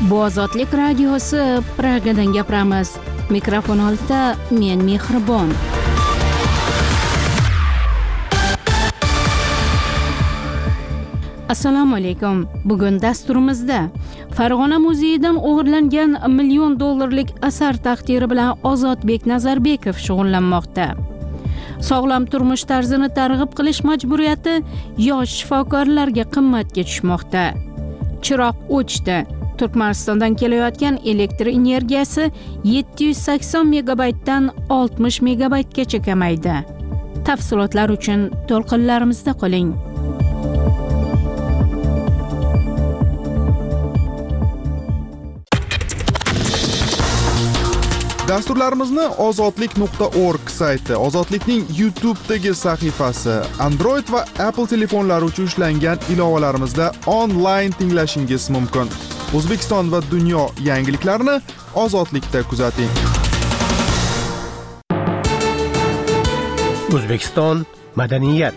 Bu Ozodlik radiosi, Pragadan gapiramiz. Mikrofon oldida men Mehribon. Assalomu alaykum. Bugun dasturimizda Farg'ona muzeyidan o'g'irlangan $1 million asar taqdiri bilan Ozodbek Nazarbekov shug'ullanmoqda. Sog'lom turmush tarzini targ'ib qilish majburiyati yosh shifokorlarga qimmatga tushmoqda. Chiroq o'chdi. Turkmanistondan kelayotgan elektr energiyasi 780 megabaytdan 60 megabaytgacha kamaydi. Tafsilotlar uchun to'lqinlarimizda qoling. Dasturlarimizni ozodlik.org sayti, Ozodlikning YouTube'dagi sahifasi, Android va Apple telefonlari uchun ishlangan ilovalarimizda onlayn tinglashingiz mumkin. O'zbekiston va dunyo yangiliklarini Ozodlikda kuzating. O'zbekiston madaniyat.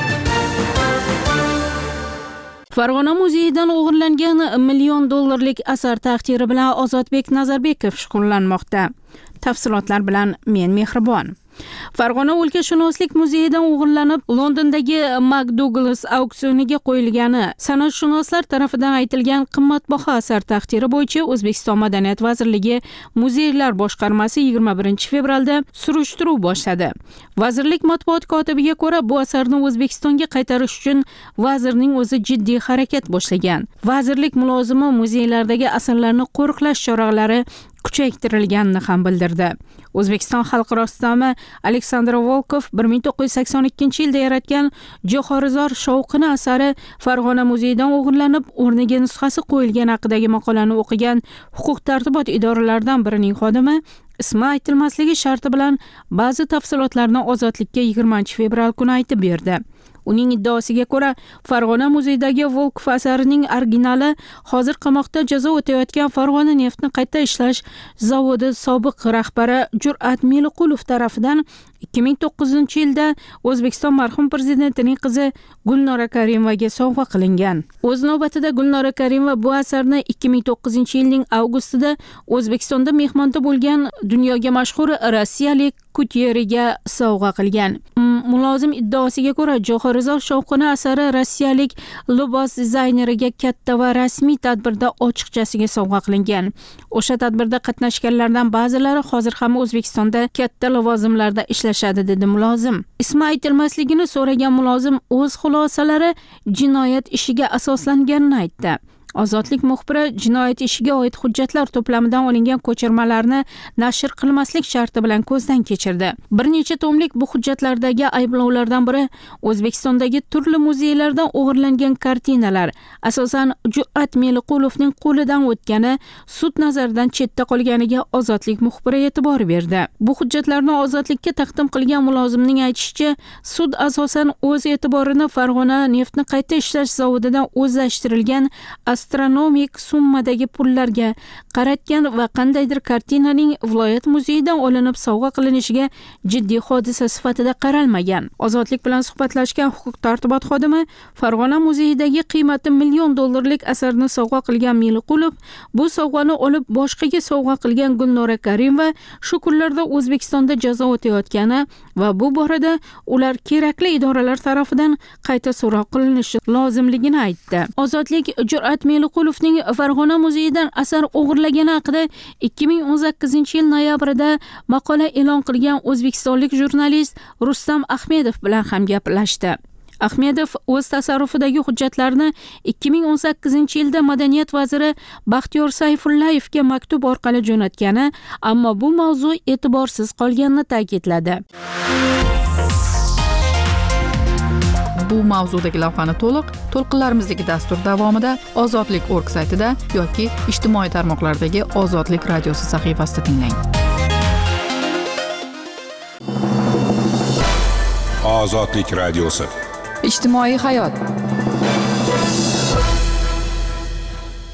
Farg'ona muzeyidan o'g'irlangan $1 million asar taqdiri bilan Ozodbek Nazarbekov shug'ullanmoqda. Tafsilotlar bilan men Mehribon. Farg'ona o'lkashunoslik muzeyidan o'g'irlanib Londondagi McDouglas auksioniga qo'yilgani san'atshunoslar tomonidan aytilgan qimmatbaho asar taqdiri bo'yicha O'zbekiston Madaniyat vazirligi Muzeylar boshqarmasi 21 fevralda surishtiruv boshladi. Vazirlik matbuot kotibiga ko'ra, bu asarni O'zbekistonga qaytarish uchun vazirning o'zi jiddiy harakat boshlagan. Vazirlik mulozimi muzeylardagi asarlarni qo'riqlash choralari kuchaytirilganini ham bildirdi. O'zbekiston xalq rossomi Aleksandr Volkov 1982-yilda yaratgan Jo'xorizor shovqini asari Farg'ona muzeyidan o'g'irlanib, o'rniga nusxasi qo'yilgan haqidagi maqolani o'qigan huquq-tartibot idoralaridan birining xodimi ismi aytilmasligi sharti bilan ba'zi tafsilotlarni Ozodlikka 20 fevral kuni aytib berdi. Uning iddaosiga ko'ra, Farg'ona muzeyidagi Volkov asarining originali hozir qamoqda jazo o'tayotgan Farg'ona neftni qayta ishlash zavodi sobiq rahbari Jur'at Meliqulov tomonidan 2009-yilda O'zbekiston marhum prezidentining qizi Gulnora Karimovaga sovg'a qilingan. O'z navbatida Gulnora Karimova bu asarni 2009-yilning avgustida O'zbekistonda mehmonda bo'lgan dunyoga mashhur rossiyalik kutyeriga sovg'a qilgan. Mulozim iddaosiga ko'ra, Jo'xorizor shovqini asari rossiyalik libos dizayneriga katta va rasmiy tadbirda ochiqchasiga sovg'a qilingan. O'sha tadbirda qatnashganlardan ba'zilari hozir ham O'zbekistonda katta lavozimlarda ishlashadi, dedi mulozim. Ismi aytilmasligini so'ragan mulozim o'z xulosalari jinoyat ishiga asoslanganini aytdi. Ozodlik muxbiri jinoyat ishiga oid hujjatlar to'plamidan olingan ko'chirmalarni nashr qilmaslik sharti bilan ko'zdan kechirdi. Bir necha tomlik bu hujjatlardagi ayblovlardan biri O'zbekistondagi turli muzeylardan o'g'irlangan kartinalar, asosan Jur'at Meliqulovning qo'lidan o'tgani sud nazaridan chetda qolganiga Ozodlik muxbiri e'tibor berdi. Bu hujjatlarni Ozodlikka taqdim qilgan mulozimning aytishicha, sud asosan o'z e'tiborini Farg'ona neftni qayta ishlash zavodidan o'zlashtirilgan astronomik summadagi pullarga qaratgan va qandaydir kartinaning viloyat muzeyidan olinib sovg'a qilinishiga jiddiy hodisa sifatida qaralmagan. Ozodlik bilan suhbatlashgan huquq-tartibot xodimi Farg'ona muzeyidagi qiymati $1 million asarni sovg'a qilgan Meliqulov bu sovg'ani olib boshqaga sovg'a qilgan Gulnora Karimova shu kunlarda O'zbekistonda jazo o'tayotgani va bu borada ular kerakli idoralar tomonidan qayta so'roq qilinishi lozimligini aytdi. Ozodlik Jur'at Meliqulovning Farg'ona muzeyidan asar o'g'irlagani haqida 2018-yil noyabrida maqola e'lon qilgan o'zbekistonlik jurnalist Rustam Ahmedov bilan ham gaplashdi. Ahmedov o'z tasarrufidagi hujjatlarni 2018-yilda Madaniyat vaziri Baxtiyor Sayfullayevga maktub orqali jo'natgani, ammo bu mavzu e'tiborsiz qolganini ta'kidladi. Bu mavzudagi lavhani to'lqinlarimizdagi dastur davomida Ozodlik.org saytida yoki ijtimoiy tarmoqlardagi Ozodlik radiosi sahifasida tinglang. Ozodlik radiosi. Ijtimoiy hayot.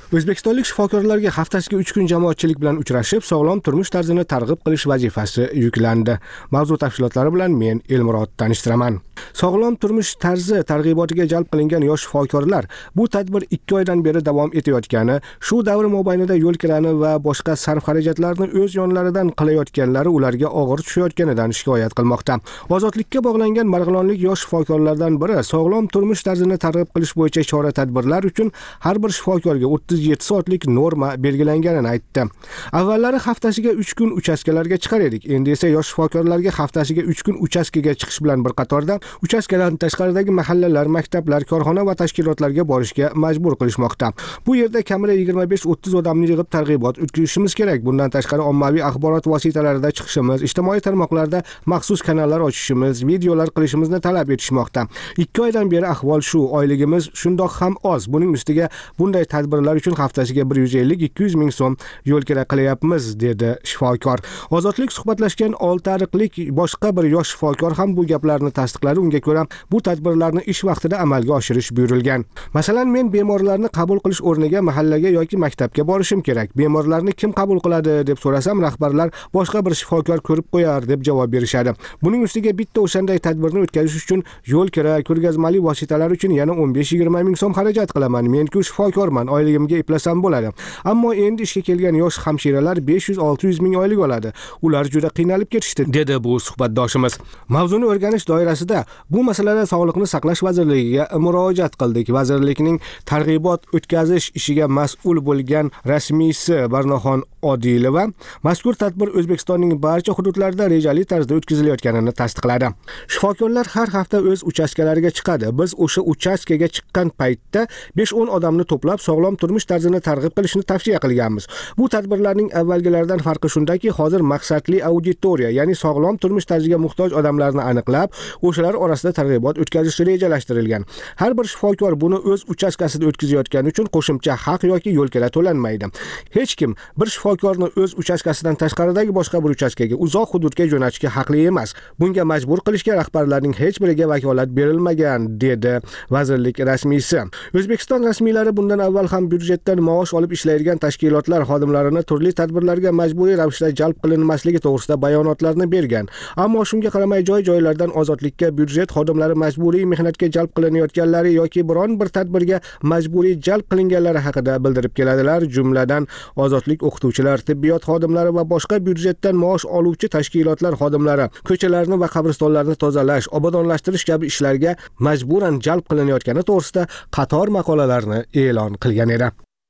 O'zbekistonlik shifokorlarga haftasiga 3 kun jamoatchilik bilan uchrashib, sog'lom turmush tarzini targ'ib qilish vazifasi yuklandi. Mavzu tafsilotlari bilan men Elmurod tanishtiraman. Sog'lom turmush tarzi targ'ibotiga jalb qilingan yosh shifokorlar bu tadbir 2 oydan beri davom etayotgani, shu davr mobaynida yo'l kirani va boshqa sarf-xarajatlarni o'z yonlaridan qilayotganlari ularga og'ir tushayotganidan shikoyat qilmoqda. Ozodlikka bog'langan marg'ilonlik yosh shifokorlardan biri sog'lom turmush tarzini targ'ib qilish bo'yicha chora-tadbirlar uchun har bir shifokorga 37 soatlik norma belgilanganini aytdi. Avvallari haftasiga 3 kun uchastkalarga chiqar edik. Endi esa yosh shifokorlarga haftasiga 3 kun uchastkaga chiqish bilan bir qatorda uchastkadan tashqaridagi mahallalar, maktablar, korxona va tashkilotlarga borishga majbur qilishmoqda. Bu yerda kamida 25-30 odamni yig'ib targ'ibot o'tkazishimiz kerak. Bundan tashqari ommaviy axborot vositalarida chiqishimiz, ijtimoiy tarmoqlarda maxsus kanallar ochishimiz, videolar qilishimizni talab etishmoqda. 2 oydan beri ahvol shu. Oyligimiz shundoq ham oz. Buning ustiga bunday tadbirlar uchun haftasiga 150-200 ming so'm yo'l kira qilyapmiz, dedi shifokor. Ozodlik suhbatlashgan oltiariqlik boshqa bir yosh shifokor ham bu gaplarni tasdiqladi. Unga ko'ra, bu tadbirlarni ish vaqtida amalga oshirish buyurilgan. Masalan, men bemorlarni qabul qilish o'rniga mahallaga yoki maktabga borishim kerak. Bemorlarni kim qabul qiladi deb so'rasam, rahbarlar boshqa bir shifokor ko'rib qo'yar deb javob berishadi. Buning ustiga bitta o'shanday tadbirni o'tkazish uchun yo'l kira, ko'rgazmali vositalar uchun yana 15-20 ming so'm xarajat qilaman. Men-ku shifokorman, oyligimga eplasam bo'ladi. Ammo endi ishga kelgan yosh hamshiralar 500-600 ming oylik oladi. Ular juda qiynalib ketishdi, dedi bu suhbatdoshimiz. Mavzuni o'rganish doirasida bu masalada Sog'liqni saqlash vazirligiga murojaat qildik. Vazirlikning targ'ibot o'tkazish ishiga mas'ul bo'lgan rasmiysi Barnoxon Odilova mazkur tadbir O'zbekistonning barcha hududlarida rejali tarzda o'tkazilayotganini tasdiqladi. Shifokorlar har hafta o'z uchastkalariga chiqadi. Biz o'sha uchastkaga chiqqan paytda 5-10 odamni to'plab sog'lom turmush tarzini targ'ib qilishni tavsiya qilganmiz. Bu tadbirlarning avvalgilaridan farqi shundaki, hozir maqsadli auditoriya, ya'ni sog'lom turmush tarziga muhtoj odamlarni aniqlab, o'shalar orasida targ'ibot o'tkazish rejalashtirilgan. Har bir shifokor buni o'z uchastkasida o'tkazayotgani uchun qo'shimcha haq yoki yo'l kira to'lanmaydi. Hech kim bir shifokorni o'z uchastkasidan tashqaridagi boshqa bir uchastkaga uzoq hududga jo'natishga haqli emas. Bunga majbur qilishga rahbarlarning hech biriga vakolat berilmagan, dedi vazirlik rasmiysi. O'zbekiston rasmiylari bundan avval ham byudjetdan maosh olib ishlaydigan tashkilotlar xodimlarini turli tadbirlarga majburiy ravishda jalb qilinmasligi to'g'risida bayonotlarni bergan. Ammo shunga qaramay joy-joylardan ozodlikka byudjet xodimlari majburiy mehnatga jalb qilinayotganlari yoki biron bir tadbirga majburiy jalb qilinganlari haqida bildirib keladilar. Jumladan ozodlik o'qituvchilar, tibbiyot xodimlari va boshqa byudjetdan maosh oluvchi tashkilotlar xodimlari ko'chalarni va qabristonlarni tozalash, obodonlashtirish kabi ishlarga majburan jalb qilinayotgani to'g'risida qator maqolalarni e'lon qilgan edi.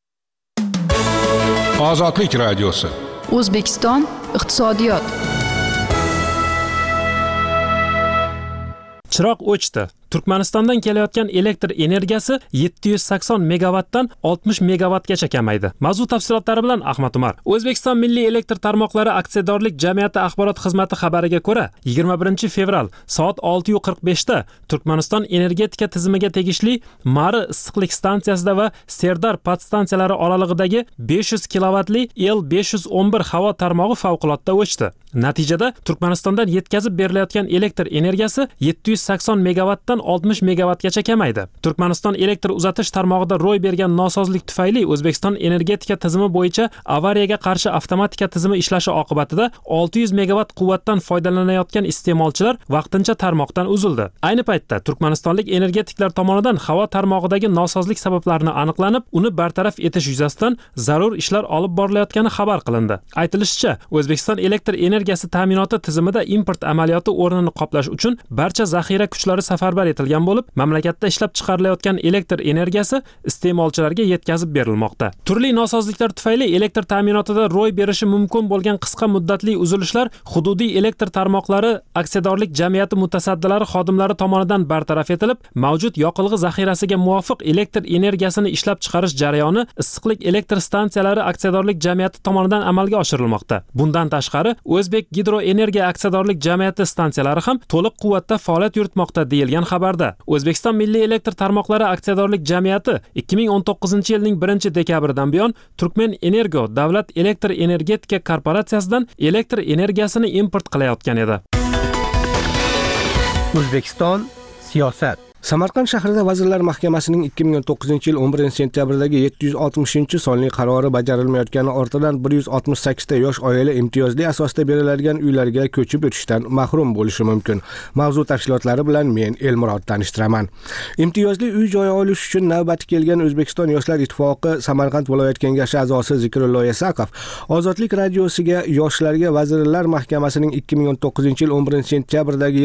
Ozodlik radiosi. O'zbekiston iqtisodiyot. Chiroq o'chdi. Turkmanistondan kelayotgan elektr energiyasi 780 megawattdan 60 megawattgacha kamaydi. Mavzu tafsilotlari bilan Ahmad Umar. O'zbekiston Milliy elektr tarmoqlari aksiyadorlik jamiyati axborot xizmati xabariga ko'ra, 21 fevral soat 6:45 da Turkmaniston energetika tizimiga tegishli Mari issiqlik stansiyasida va Serdar podstansiyalari oralig'idagi 500 kilovatli L511 havo tarmog'i favqulodda o'chdi. Natijada Turkmanistondan yetkazib berilayotgan elektr energiyasi 780 megawattdan 60 megawattgacha kamaydi. Turkmaniston elektr uzatish tarmog'ida ro'y bergan nosozlik tufayli O'zbekiston energetika tizimi bo'yicha avariyaga qarshi avtomatika tizimi ishlashi oqibatida 600 megawatt quvvatdan foydalanayotgan iste'molchilar vaqtincha tarmoqdan uzildi. Ayni paytda Turkmanistonlik energetiklar tomonidan havo tarmog'idagi nosozlik sabablarini aniqlanib, uni bartaraf etish yuzasidan zarur ishlar olib borilayotgani xabar qilindi. Aytilishicha, O'zbekiston elektr energiyasi ta'minoti tizimida import amaliyoti o'rnini qoplash uchun barcha zaxira kuchlari safarbar etilgan bo'lib, mamlakatda ishlab chiqarilayotgan elektr energiyasi iste'molchilarga yetkazib berilmoqda. Turli nosozliklar tufayli elektr ta'minotida ro'y berishi mumkin bo'lgan qisqa muddatli uzilishlar hududiy elektr tarmoqlari aksiyadorlik jamiyati mutasaddilari xodimlari tomonidan bartaraf etilib, mavjud yoqilg'i zaxirasiga muvofiq elektr energiyasini ishlab chiqarish jarayoni issiqlik elektr stansiyalari aksiyadorlik jamiyati tomonidan amalga oshirilmoqda. Bundan tashqari, O'zbek gidroenergiya aksiyadorlik jamiyati stansiyalari ham to'liq quvvatda faoliyat yuritmoqda, deyilgan xabarda. O'zbekiston Milliy elektr tarmoqlari aksiyadorlik jamiyati 2019-yilning 1-dekabridan buyon Turkmen Energo davlat elektr energetika korporatsiyasidan elektr energiyasini import qilayotgan edi. O'zbekiston siyosat. Samarqand shahrida Vazirlar Mahkamasining 2019-yil 11-sentyabrdagi 760-sonli qarori bajarilmayotgani ortidan 168 ta yosh oila imtiyozli asosda beriladigan uylarga ko'chib o'tishdan mahrum bo'lishi mumkin. Mavzu tafsilotlari bilan men Elmurod tanishtiraman. Imtiyozli uy-joy olish uchun navbati kelgan O'zbekiston Yoshlar ittifoqi Samarqand viloyat kengashi a'zosi Zikrullo Yasaqov Ozodlik radiosiga yoshlarga Vazirlar Mahkamasining 2019-yil 11-sentyabrdagi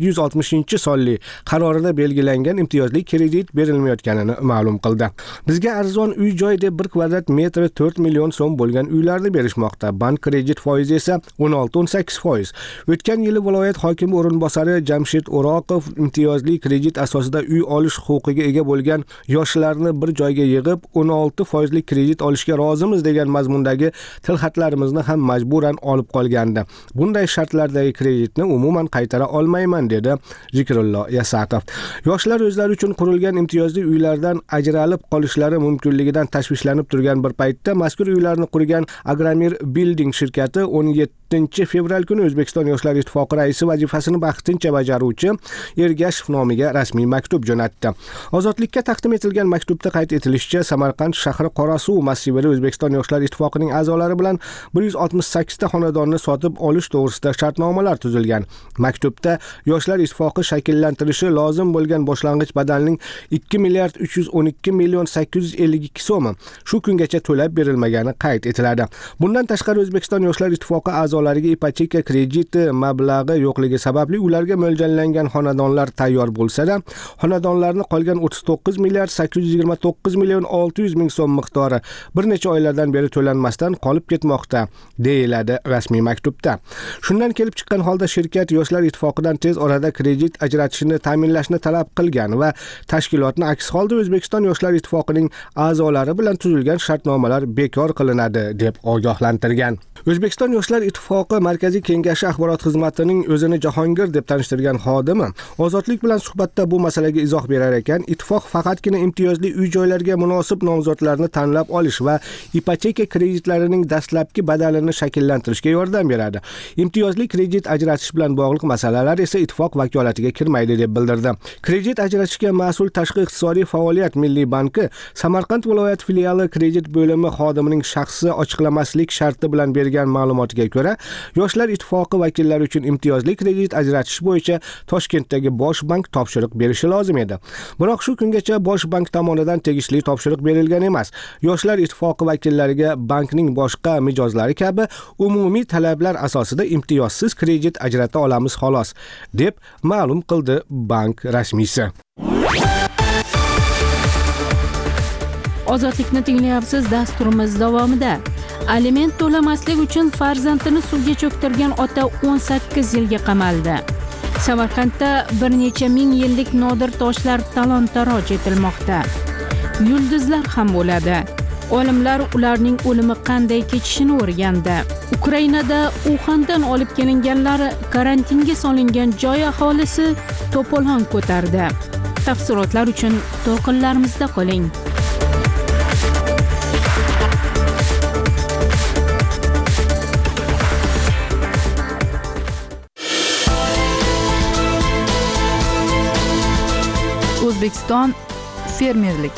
760-sonli qarorida belgilangan imtiyozli kredit berilmayotganini ma'lum qildi. Bizga arzon uy-joy deb 1 kvadrat metri 4 million so'm bo'lgan uylarni berishmoqda. Bank kredit foizi esa 16-18%. O'tgan yili viloyat hokimi o'rinbosari Jamshid O'roqov imtiyozli kredit asosida uy olish huquqiga ega bo'lgan yoshlarni bir joyga yig'ib 16% kredit olishga rozimiz degan mazmundagi tilxatlarimizni ham majburan olib qolgandi. Bunday shartlardagi kreditni umuman qaytara olmayman dedi Zikrullo Yasaqov. Yoshlar o'zlari uchun qurilgan imtiyozli uylardan ajralib qolishlari mumkinligidan tashvishlanib turgan bir paytda mazkur uylarni qurgan Agramir Building shirkati 17-fevral kuni O'zbekiston Yoshlar ittifoqi raisi vazifasini vaqtincha bajaruvchi Ergashev nomiga rasmiy maktub jo'natdi. Ozodlikka taqdim etilgan maktubda qayd etilishicha, Samarqand shahri Qorasuv massivida O'zbekiston Yoshlar ittifoqining a'zolari bilan 168 ta xonadonni sotib olish to'g'risida shartnomalar tuzilgan. Maktubda Yoshlar ittifoqi shakllantirishi lozim bo'lgan boshlang'ich badalning 2 milliard 312 million 852 so'mi shu kungacha to'lab berilmagani qayd etiladi. Bundan tashqari O'zbekiston Yoshlar ittifoqi a'zolariga ipoteka krediti mablag'i yo'qligi sababli ularga mo'ljallangan xonadonlar tayyor bo'lsa-da, xonadonlarni qolgan 39 milliard 829 million 600 ming so'm miqdori bir necha oylardan beri to'lanmasdan qolib ketmoqda, deyiladi rasmiy maktubda. Shundan kelib chiqqan holda shirkat Yoshlar ittifoqidan tez orada kredit ajratishni ta'minlashni talab qilgan va tashkilotni aks holda O'zbekiston Yoshlar ittifoqining a'zolari bilan tuzilgan shartnomalar bekor qilinadi deb ogohlantirgan. O'zbekiston Yoshlar ittifoqi Markaziy kengashi axborot xizmatining o'zini Jahongir deb tanishtirgan xodimi Ozodlik bilan suhbatda bu masalaga izoh berar ekan, ittifoq faqatgina imtiyozli uy-joylarga munosib nomzodlarni tanlab olish va ipoteka kreditlarining dastlabki badalini shakllantirishga yordam beradi. Imtiyozli kredit ajratish bilan bog'liq masalalar esa ittifoq vakolatiga kirmaydi deb bildirdi. Kredit ajratishga mas'ul Tashqi iqtisodiy faoliyat Milliy banki Samarqand viloyat filiali kredit bo'limi xodimining shaxsi ochiqlamaslik sharti bilan bergan ma'lumotiga ko'ra, Yoshlar ittifoqi vakillari uchun imtiyozli kredit ajratish bo'yicha Toshkentdagi Bosh bank topshiriq berishi lozim edi. Biroq shu kungacha Bosh bank tomonidan tegishli topshiriq berilgan emas. Yoshlar ittifoqi vakillariga bankning boshqa mijozlari kabi umumiy talablar asosida imtiyozsiz kredit ajrata olamiz xolos, deb ma'lum qildi bank rasmiysi. Ozodlikni tinglayapsiz. Dasturimiz davomida aliment to'lamaslik uchun farzandini suvga cho'ktirgan ota 18 yilga qamaldi. Samarqandda bir necha ming yillik nodir toshlar talon-taroj etilmoqda. Yulduzlar ham bo'ladi. Olimlar ularning o'limi qanday kechishini o'rgandi. Ukrainada Uxandan olib kelinganlar karantinga solingan joy aholisi to'polon ko'tardi. Tafsilotlar uchun to'lqinlarimizda qoling. O'zbekiston fermerlik.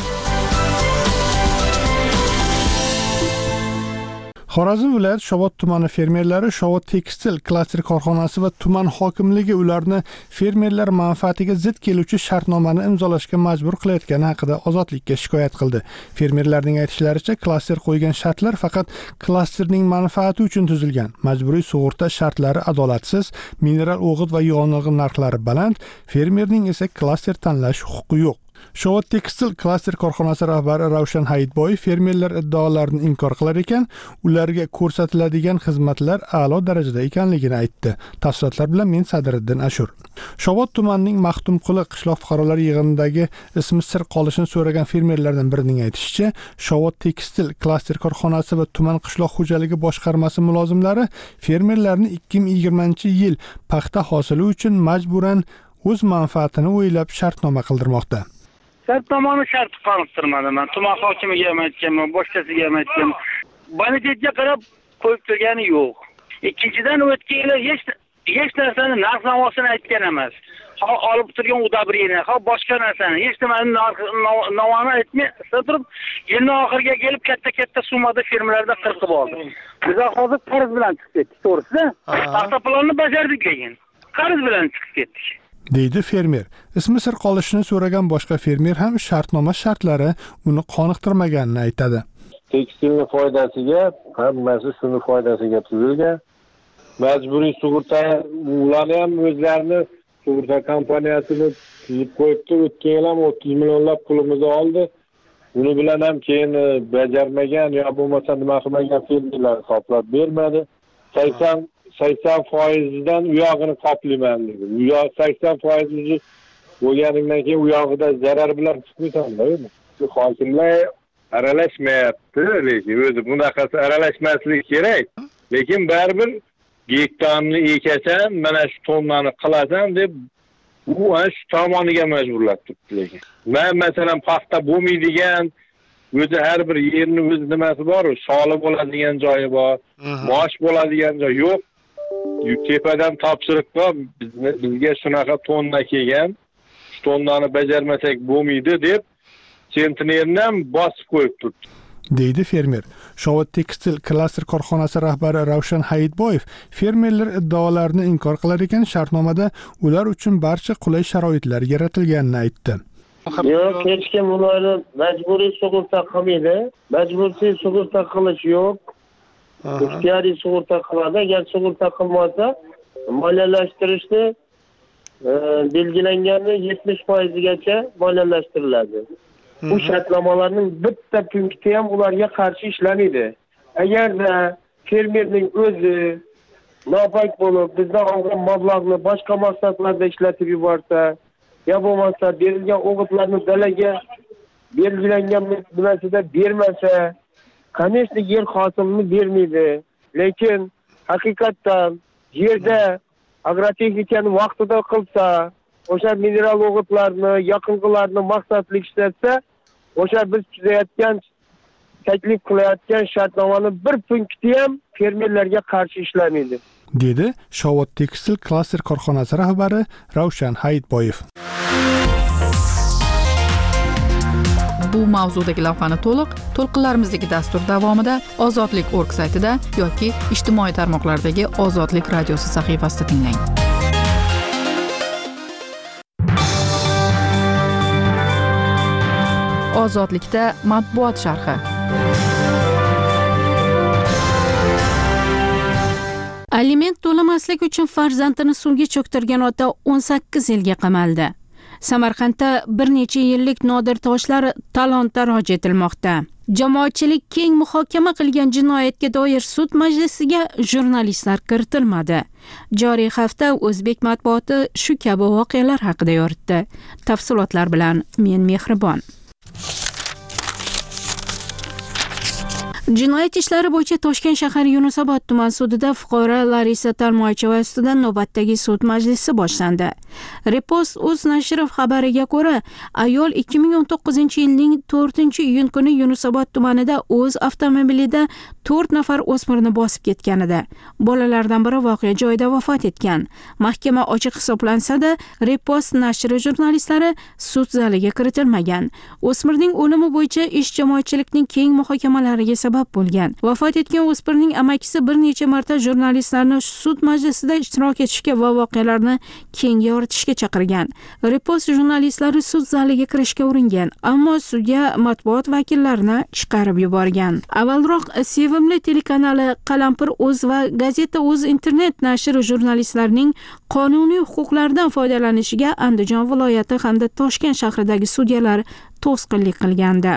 Xorazm viloyat Shovot tumani fermerlari Shovot tekstil klaster korxonasi va tuman hokimligi ularni fermerlar manfaatiga zid keluvchi shartnomani imzolashga majbur qilayotgani haqida Ozodlikka shikoyat qildi. Fermerlarning aytishlaricha, klaster qo'ygan shartlar faqat klasterning manfaati uchun tuzilgan. Majburiy sug'urta shartlari adolatsiz, mineral o'g'it va yong'in narxlari baland, fermerning esa klaster tanlash huquqi yo'q. Shovot tekstil klaster korxonasi rahbari Ravshan Hayitboyev fermerlar iddaolarini inkor qilar ekan, ularga ko'rsatiladigan xizmatlar a'lo darajada ekanligini aytdi. Tafsilotlar bilan men Sadriddin Ashur. Shovot tumanining Maxtumquli qishloq fuqarolar yig'inidagi ismi sir qolishini so'ragan fermerlardan birining aytishicha, Shovot tekstil klaster korxonasi va tuman qishloq xo'jaligi boshqarmasi mulozimlari fermerlarni 2020-yil paxta hosili uchun majburan o'z manfaatini o'ylab shartnoma qildirmoqda. Shartnomani shart qoniqtirmadim. Men tuman hokimiga ham aytganman, boshqasiga ham aytganman. Bonitetga qarab qo'yib turgani yo'q. Ikkinchidan o'tgan yil hech narsani narx navosini aytgan emas. Olib turgan udabrini, boshqa narsani hech nimani navoni aytmay turib, yilning oxiriga kelib katta summada firmalarda qirqib oldi. Biz hozir qarz bilan chiqib ketdik, to'g'risi. Paxta planini bajardik keyin. Qarz bilan chiqib ketdik. deydi fermer. Ismi sir qolishini so'ragan boshqa fermer ham shartnoma shartlari uni qoniqtirmaganini aytadi. Tekstilni foydasiga, hammasi shuni foydasiga tuzilgan. Majburiy sug'urta, ularni ham o'zlarini sug'urta kompaniyasini tuzib qo'yibdi. O'tgan yil ham 30 millionlab pulimizni oldi. Buni bilan ham keyin bajarmagan yo bo'lmasa nima qilmagan fermerlar qoplab bermadi. 80% u yog'ini qoplayman dedi. U yoq 80% bo'lganingdan keyin u yog'ida zarar bilan chiqmaysan-da. Shu hokimlar aralashmayapti, lekin o'zi bunaqasi aralashmasligi kerak. Lekin baribir gektarni ekasan, mana shu tonnani qilasan deb u shu tomoniga majburlab turibdi lekin. Men masalan paxta bo'lmaydigan o'zi har bir yerning o'z nimasi bor, soli bo'ladigan joyi bor, mosh bo'ladigan joy yo'q. Tepadan topshiriq bor, bizga shunaqa tonna kelgan, shu tonnani bajarmasak bo'lmaydi deb sentnerni ham bosib qo'yib turibdi. deydi fermer. Shovot tekstil klaster korxonasi rahbari Ravshan Hayitboyev fermerlar iddaolarini inkor qilar ekan, shartnomada ular uchun barcha qulay sharoitlar yaratilganini aytdi. Yo'q, hech kim ularni majburiy sug'urta qilmaydi. Majburiy sug'urta qilish yo'q. Ixtiyoriy sug'urta qiladi. Agar sug'urta qilmasa, moliyalashtirishni belgilanganni 70% gacha moliyalashtiriladi. Bu shartnomalarning bitta punkti ham ularga qarshi ishlamaydi. Agarda fermerning o'zi nopok bo'lib, bizdan olgan mablag'ni boshqa maqsadlarda ishlatib yuborsa, yo bo'lmasa berilgan o'g'itlarni dalaga belgilangan nimasida bermasa, конечно, yer hosilni bermaydi. Lekin haqiqatdan yerda agrotexnikani vaqtida qilsa, o'sha mineral o'g'itlarni, yoqilg'ilarni maqsadli ishlatsa, o'sha biz tuzayotgan, taklif qilayotgan shartnomani bir punkti ham fermerlarga qarshi ishlamaydi, dedi Shovot tekstil klaster korxonasi rahbari Ravshan Hayitboyev. Bu mavzudagi lavhani to'lqinlarimizdagi dastur davomida ozodlik.org saytida yoki ijtimoiy tarmoqlardagi Ozodlik radiosi sahifasida tinglang. Ozodlikda matbuot sharhi. Aliment to'lamaslik uchun farzandini suvga cho'ktirgan ota 18 yilga qamaldi. Samarqandda bir necha yillik nodir toshlar talon-taroj etilmoqda. Jamoatchilik keng muhokama qilgan jinoyatga doir sud majlisiga jurnalistlar kiritilmadi. Joriy hafta o'zbek matbuoti shu kabi voqealar haqida yoritdi. Tafsilotlar bilan men Mehribon. Jinoyat ishlari bo'yicha Toshkent shahar Yunusobod tuman sudida fuqaro Larisa Talmoycheva ustidan navbatdagi sud majlisi boshlandi. Repost o'z nashri xabariga ko'ra, ayol 2019-yilning 4-iyun kuni Yunusobod tumanida o'z avtomobilida 4 nafar o'smirni bosib ketganida, bolalardan biri voqea joyida vafot etgan. Mahkama ochiq hisoblansa-da, Repost nashri jurnalistlari sud zaliga kiritilmagan. O'smirning o'limi bo'yicha ish jamoatchilikning keng muhokamalariga sabab bo'lgan. Vafot etgan o'smirning amakisi bir necha marta jurnalistlarni sud majlisida ishtirok etishga va voqealarni keng yoritishga chaqirgan. Repost jurnalistlari sud zaliga kirishga uringan, ammo sudya matbuot vakillarini chiqarib yuborgan. Avvalroq Sevimli telekanali Qalampir o'z va Gazeta o'z internet nashri jurnalistlarning qonuniy huquqlaridan foydalanishiga Andijon viloyati hamda Toshkent shahridagi sudyalar to'sqinlik qilgandi.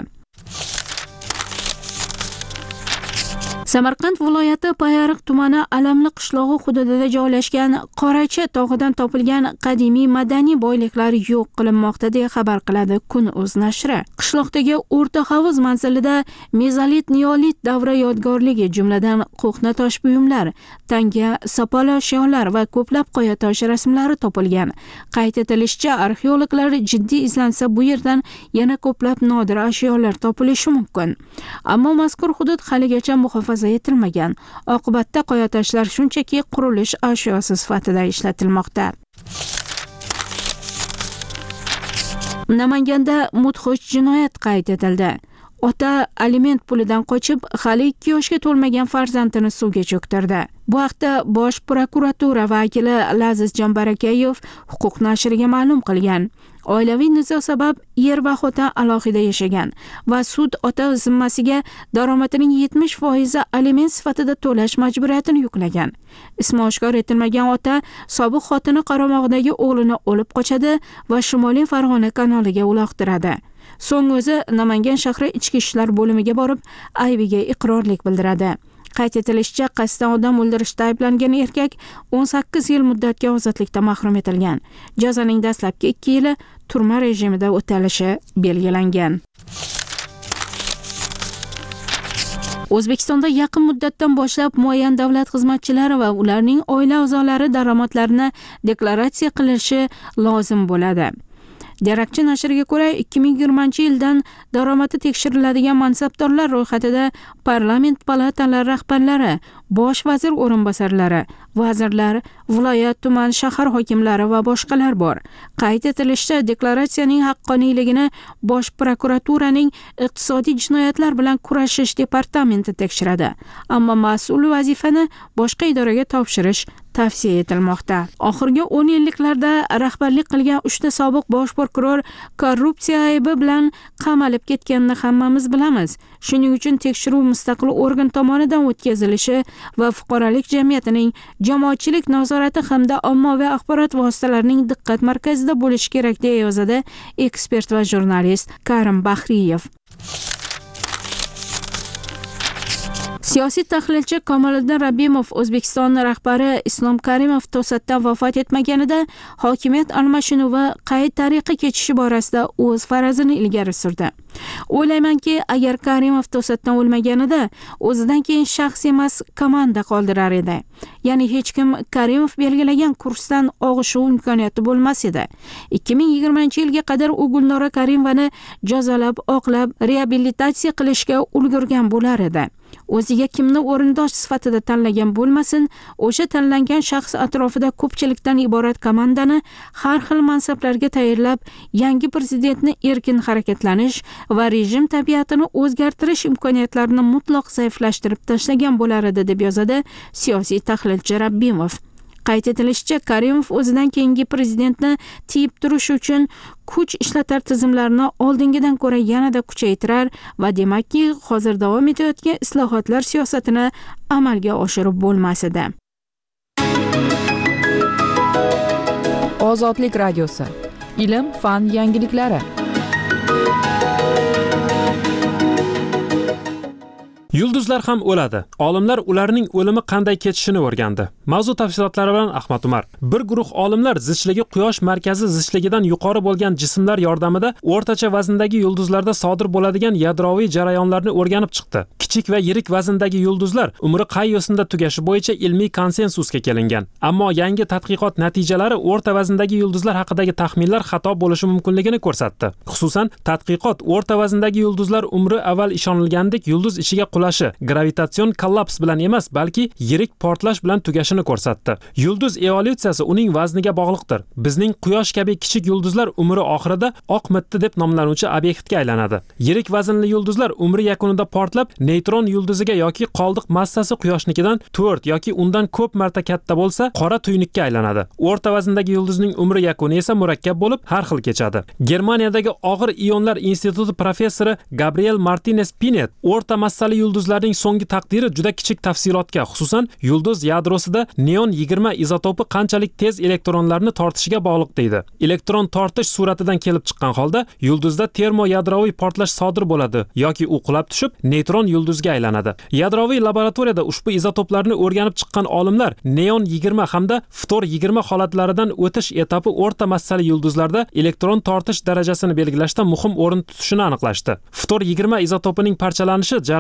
Samarqand viloyati Payariq tumani Alamli qishlog'i hududida joylashgan Qoracha tog'idan topilgan qadimiy madaniy boyliklar yo'q qilinmoqda deya xabar qiladi Kun.uz nashri. Qishloqdagi o'rta havuz manzilida mezolit, neolit davri yodgorligi, jumladan qo'hna tosh buyumlar, tanga, sopol ashyolar va ko'plab qoya tosh rasmlari topilgan. Qayd etilishicha, arxeologlar jiddiy izlansa bu yerdan yana ko'plab nodir ashyolar topilishi mumkin. Ammo mazkur hudud haligacha muhofaza muhofaza etilmagan. Oqibatda qoyatoshlar shunchaki qurilish ashyosi sifatida ishlatilmoqda. Namanganda mudhish jinoyat qayd etildi. Ota aliment pulidan qochib, hali 2 yoshga to'lmagan farzandini suvga cho'ktirdi. Bu haqda Bosh prokuratura vakili Laziz Jambarakayev huquq nashriga ma'lum qilgan. Oilaviy nizo sabab er va xotin alohida yashagan va sud ota zimmasiga daromadining 70% aliment sifatida to'lash majburiyatini yuklagan. Ismi oshkor etilmagan ota sobiq xotini qaramog'idagi o'g'lini olib qochadi va Shimoliy Farg'ona kanaliga uloqtiradi. So'ng o'zi Namangan shahri ichki ishlar bo'limiga borib, aybiga iqrorlik bildiradi. Qayd etilishicha, qasddan odam o'ldirishda ayblangan erkak 18 yil muddatga ozodlikdan mahrum etilgan. Jazoning dastlabki 2 yili turma rejimida o'talishi belgilangan. O'zbekistonda yaqin muddatdan boshlab muayyan davlat xizmatchilari va ularning oila a'zolari daromadlarini deklaratsiya qilishi lozim bo'ladi. Darakchi nashriga ko'ra 2020-yildan daromadi tekshiriladigan mansabdorlar ro'yxatida parlament palatalari rahbarlari, bosh vazir o'rinbosarlari, vazirlar, viloyat, tuman, shahar hokimlari va boshqalar bor. Qayd etilishicha, deklaratsiyaning haqqoniyligini Bosh prokuraturaning iqtisodiy jinoyatlar bilan kurashish departamenti tekshiradi. Ammo mas'ul vazifani boshqa idoraga topshirish tavsiya etilmoqda. Oxirgi 10 yilliklarda rahbarlik qilgan 3 ta sobiq bosh prokuror korrupsiya aybi bilan qamalib ketganini hammamiz bilamiz. Shuning uchun tekshiruv mustaqil organ tomonidan o'tkazilishi va fuqarolik jamiyatining jamoatchilik nazorati hamda ommaviy axborot vositalarining diqqat markazida bo'lishi kerak, deya yozadi ekspert va jurnalist Karim Bahriyev. Siyosiy tahlilchi Kamoliddin Rabbimov O'zbekiston rahbari Islom Karimov to'satdan vafot etmaganida hokimiyat almashinuvi qay tariqa kechishi borasida o'z farazini ilgari surdi. O'ylaymanki, agar Karimov to'satdan o'lmaganida o'zidan keyin shaxs emas komanda qoldirar edi. Ya'ni hech kim Karimov belgilagan kursdan og'ishuv imkoniyati bo'lmas edi. 2020-yilga qadar u Gulnora Karimovani jazolab, oqlab, reabilitatsiya qilishga ulgurgan bo'lar edi. O'ziga kimni o'rindosh sifatida tanlagan bo'lmasin, o'sha tanlangan shaxs atrofida ko'pchilikdan iborat komandani har xil mansablarga tayyorlab, yangi prezidentni erkin harakatlanish va rejim tabiatini o'zgartirish imkoniyatlarini mutlaq zaiflashtirib tashlagan bo'lar edi, deb yozadi siyosiy tahlilchi Rabbimov. Qayd etilishicha, Karimov o'zidan keyingi prezidentni tiyib turish uchun kuch ishlatar tizimlarini oldingidan ko'ra yanada kuchaytirar va demakki, hozir davom etayotgan islohotlar siyosatini amalga oshirib bo'lmas edi. Ozodlik radiosi. Ilm, fan yangiliklari. Yulduzlar ham o'ladi. Olimlar ularning o'limi qanday kechishini o'rgandi. Mavzu tafsilotlari bilan Ahmad Umar. Bir guruh olimlar zichligi Quyosh markazi zichligidan yuqori bo'lgan jismlar yordamida o'rtacha vazndagi yulduzlarda sodir bo'ladigan yadroviy jarayonlarni o'rganib chiqdi. Kichik va yirik vazndagi yulduzlar umri qay yo'sinda tugashi bo'yicha ilmiy konsensusga kelingan. Ammo yangi tadqiqot natijalari o'rta vazndagi yulduzlar haqidagi taxminlar xato bo'lishi mumkinligini ko'rsatdi. Xususan, tadqiqot o'rta vazndagi yulduzlar umri avval ishonilgandek yulduz ichiga gravitatsion kollaps bilan emas, balki yirik portlash bilan tugashini ko'rsatdi. Yulduz evolyutsiyasi uning vazniga bog'liqdir. Bizning Quyosh kabi kichik yulduzlar umri oxirida oq mitti deb nomlanuvchi obyektga aylanadi. Yirik vaznli yulduzlar umri yakunida portlab, neytron yulduziga yoki qoldiq massasi Quyoshnikidan 4 yoki undan ko'p marta katta bo'lsa, qora tuynukka aylanadi. O'rta vazndagi yulduzning umri yakuni esa murakkab bo'lib, har xil kechadi. Germaniyadagi og'ir ionlar instituti professori Gabriel Martinez Pinet o'rta massali yulduzlarning so'nggi taqdiri juda kichik tafsilotga, xususan yulduz yadrosida neon 20 izotopi qanchalik tez elektronlarni tortishiga bog'liq deydi. Elektron tortish suratidan kelib chiqqan holda yulduzda termoyadroviy portlash sodir bo'ladi yoki u qulab tushib neytron yulduzga aylanadi. Yadroviy laboratoriyada ushbu izotoplarni o'rganib chiqqan olimlar neon 20 hamda ftor 20 holatlaridan o'tish etapi o'rta massali yulduzlarda elektron tortish darajasini belgilashda muhim o'rin tutishini aniqlashdi. Ftor 20 izotopining parchalanishi jarayoni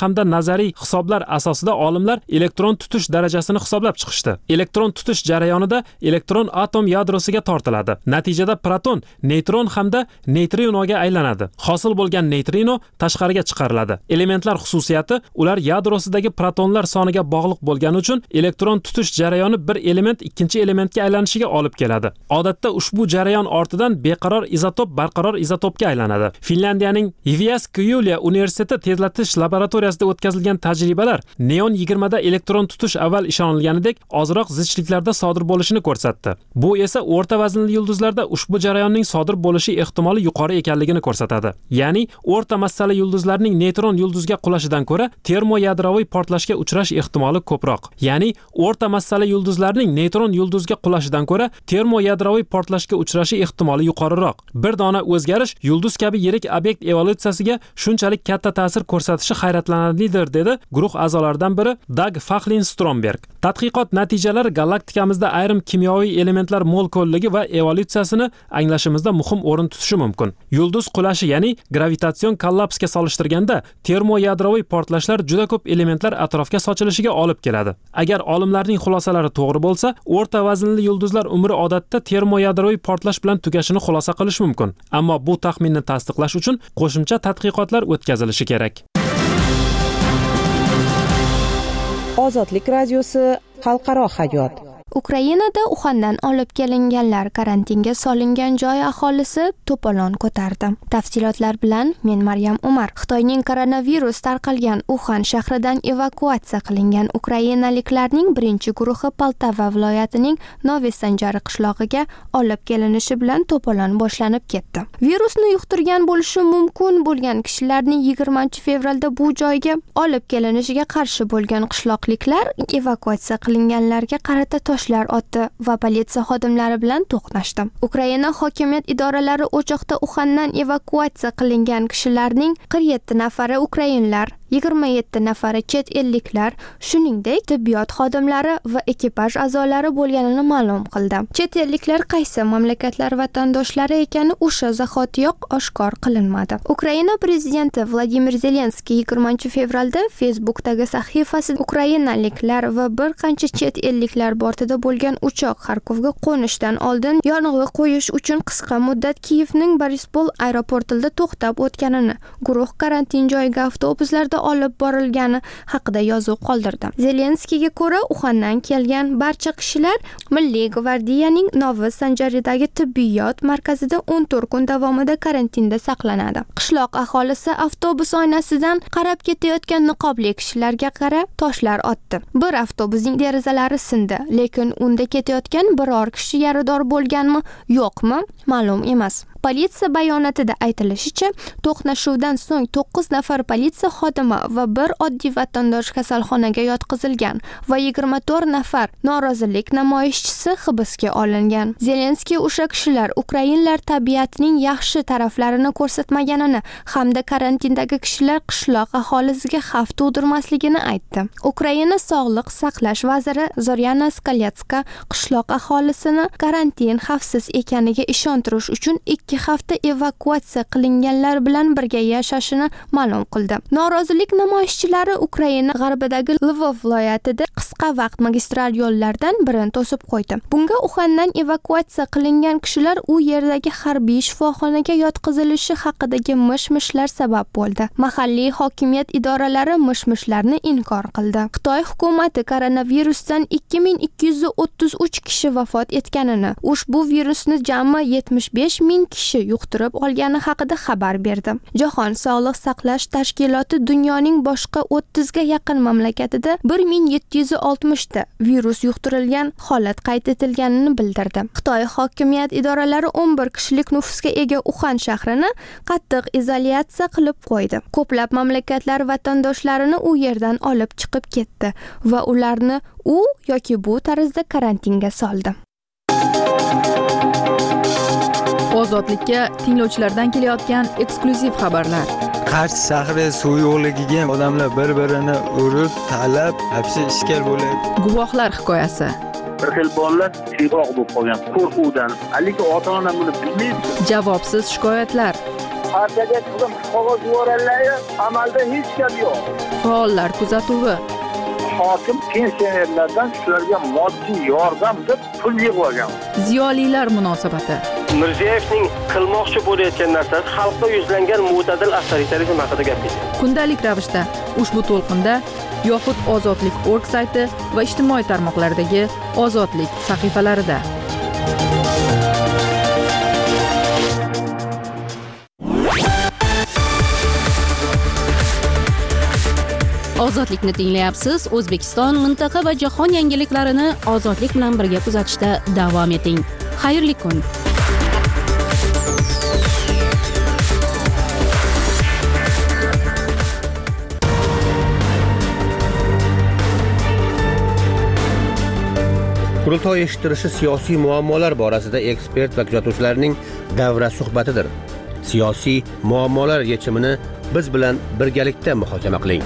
hamda nazariy hisoblar asosida olimlar elektron tutish darajasini hisoblab chiqishdi. Elektron tutish jarayonida elektron atom yadrosiga tortiladi. Natijada proton, neytron hamda neytrinoga aylanadi. Hosil bo'lgan neytrino tashqariga chiqariladi. Elementlar xususiyati ular yadrosidagi protonlar soniga bog'liq bo'lgani uchun elektron tutish jarayoni bir element ikkinchi elementga aylanishiga olib keladi. Odatda ushbu jarayon ortidan beqaror izotop barqaror izotopga aylanadi. Finlandiyaning Jyväskylä universiteti tezlatish laboratoriyasida o'tkazilgan tajribalar neon 20 da elektron tutish avval ishonilganidek ozroq zichliklarda sodir bo'lishini ko'rsatdi. Bu esa o'rta vaznli yulduzlarda ushbu jarayonning sodir bo'lishi ehtimoli yuqori ekanligini ko'rsatadi. Ya'ni o'rta massali yulduzlarning neytron yulduzga qulashidan ko'ra termoyadroviy portlashga uchrash ehtimoli ko'proq. Ya'ni o'rta massali yulduzlarning neytron yulduzga qulashidan ko'ra termoyadroviy portlashga uchrashi ehtimoli yuqoriroq. Bir dona o'zgarish yulduz kabi yirik obyekt evolyutsiyasiga shunchalik katta ta'sir ko'rsatishi hayratlanarlidir, dedi guruh a'zolaridan biri Doug Fachlin-Stromberg. Tadqiqot natijalari galaktikamizda ayrim kimyoviy elementlar molekulligi va evolyutsiyasini anglashimizda muhim o'rin tutishi mumkin. Yulduz qulashi, ya'ni gravitatsion kollapsga solishtirganda termoyadroviy portlashlar juda ko'p elementlar atrofga sochilishiga olib keladi. Agar olimlarning xulosalari to'g'ri bo'lsa, o'rta vaznli yulduzlar umri odatda termoyadroviy portlash bilan tugashini xulosa qilish mumkin. Ammo bu taxminni tasdiqlash uchun qo'shimcha tadqiqotlar o'tkazilishi kerak. Ozodlik radiosi xalqaro hayot. Ukrainada Uxandan olib kelinganlar karantinga solingan joy aholisi to'polon ko'tardi. Tafsilotlar bilan men Maryam Umar. Xitoyning koronavirus tarqalgan Uxan shahridan evakuatsiya qilingan ukrainaliklarning birinchi guruhi Poltava viloyatining Novi Sanjari qishlog'iga olib kelinishi bilan to'polon boshlanib ketdi. Virusni yuqtirgan bo'lishi mumkin bo'lgan kishilarning 20-fevralda bu joyga olib kelinishiga qarshi bo'lgan qishloqliklar evakuatsiya qilinganlarga qarata toshlar otdi va politsiya xodimlari bilan to'qnashdi. Ukraina hokimiyat idoralari o'choqda Uxandan evakuatsiya qilingan kishilarning 47 nafari ukrainlar, 27 nafari chet elliklar, shuningdek tibbiyot xodimlari va ekipaj a'zolari bo'lganini ma'lum qildi. Chet elliklar qaysi mamlakatlar vatandoshlari ekani o'sha zahotiyoq oshkor qilinmadi. Ukraina prezidenti Vladimir Zelenskiy 20-fevralda Facebook'dagi sahifasida ukrainaliklar va bir qancha chet elliklar bortida bo'lgan uchoq Xarkovga qo'nishdan oldin yong'oq qo'yish uchun qisqa muddat Kiyevning Borispol aeroportida to'xtab o'tganini, guruh karantin joyiga avtobuslarda olib borilgani haqida yozuv qoldirdi. Zelenskiyga ko'ra, Uxandan kelgan barcha kishilar Milliy gvardiyaning Novi Sanjaridagi tibbiyot markazida 14 kun davomida karantinda saqlanadi. Qishloq aholisi avtobus oynasidan qarab ketayotgan niqobli kishilarga qarab toshlar otdi. Bir avtobusning derazalari sindi, lekin unda ketayotgan biror kishi yarador bo'lganmi, yo'qmi, ma'lum emas. Politsiya bayonotida aytilishicha, to'qnashuvdan so'ng 9 nafar politsiya xodimi va bir oddiy vatandosh kasalxonaga yotqizilgan va 24 nafar norozilik namoyishchisi hibsga olingan. Zelenskiy o'sha kishilar ukrainlar tabiatining yaxshi taraflarini ko'rsatmaganini hamda karantindagi kishilar qishloq aholisiga xavf tug'dirmasligini aytdi. Ukraina sog'liq saqlash vaziri Zoryana Skaletska qishloq aholisini karantin xavfsiz ekaniga ishontirish uchun 2 hafta evakuatsiya qilinganlar bilan birga yashashini ma'lum qildi. Norozilik namoyishchilari Ukraina g'arbidagi Lvov viloyatida qisqa vaqt magistral yo'llardan birini to'sib qo'ydi. Bunga Uxandan evakuatsiya qilingan kishilar u yerdagi harbiy shifoxonaga yotqizilishi haqidagi mish-mishlar sabab bo'ldi. Mahalliy hokimiyat idoralari mish-mishlarni inkor qildi. Xitoy hukumati koronavirusdan 2233 kishi vafot etganini, ushbu virusni jami 75 ming kishi yuqtirib olgani haqida xabar berdi. Jahon sog'liqni saqlash tashkiloti dunyoning boshqa 30 ga yaqin mamlakatida 1760 ta virus yuqtirilgan holat qayd etilganini bildirdi. Xitoy hokimiyat idoralari 11 kishilik nufusga ega Uxan shahrini qattiq izolyatsiya qilib qo'ydi. Ko'plab mamlakatlar vatandoshlarini u yerdan olib chiqib ketdi va ularni u yoki bu tarzda karantinga soldi. Ozodlikka tinglovchilardan kelayotgan eksklyuziv xabarlar. Qarshi shahri suv yo'qligiga odamlar bir-birini urib, talab, hapsi ishkal bo'ladi. Guvohlar hikoyasi. Bir xil bolalar tiyroq bo'lib qolgan qo'rquvdan, lekin ota-ona buni bilmaydi. Javobsiz shikoyatlar. partiyaga chiqdim, qog'oz yuborganlar, amalda hech gap yo'q. Faollar kuzatuvi. Hokim pensionerlardan shularga moddiy yordam deb pul yig'ib olgan. Ziyolilar munosabati. Mirziyoyevning qilmoqchi bo'layotgan narsasi xalqqa yuzlangan mo'tadil avtoritarizm haqida gapirdi. Kundalik ravishda ushbu to'lqinda yoxud ozodlik.org sayti va ijtimoiy tarmoqlardagi ozodlik sahifalarida. Ozodlikni tinglayapsiz. O'zbekiston, mintaqa va jahon yangiliklarini ozodlik bilan birga kuzatishda davom eting. Xayrli kun. Qurultoy eshittirishi siyosiy muammolar borasida ekspert va kuzatuvchilarning davra suhbatidir. Siyosiy muammolar yechimini biz bilan birgalikda muhokama qiling.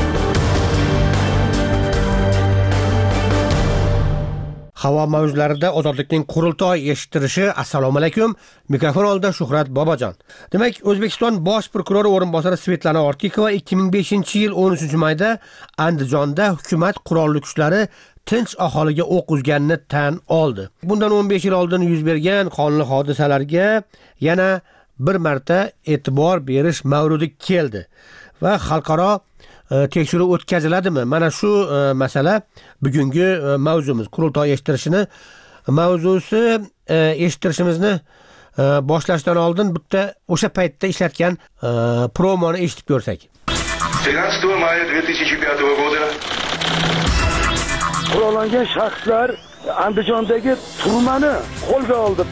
Havo mavjlarida ozodlikning qurultoy eshittirishi. Assalomu alaykum. Mikrofon oldida Shuhrat Bobojon. Demak, O'zbekiston bosh prokurori o'rinbosari Svetlana Ortiqova 2005-yil 13-mayda Andijonda hukumat qurolli kuchlari tinch aholiga o'q uzganini tan oldi. Bundan 15 yil oldin yuz bergan qonli hodisalarga yana bir marta e'tibor berish mavrudi keldi va xalqaro tekshiruv o'tkaziladimi? Mana shu masala bugungi mavzumiz. Qurultoy eshittirishini mavzusi eshittirishimizni boshlashdan oldin bitta o'sha paytda ishlatgan promoni eshitib ko'rsak. 13 maya 2005 года Qurollangan shaxslar Andijondagi turmani qo'lga oldi.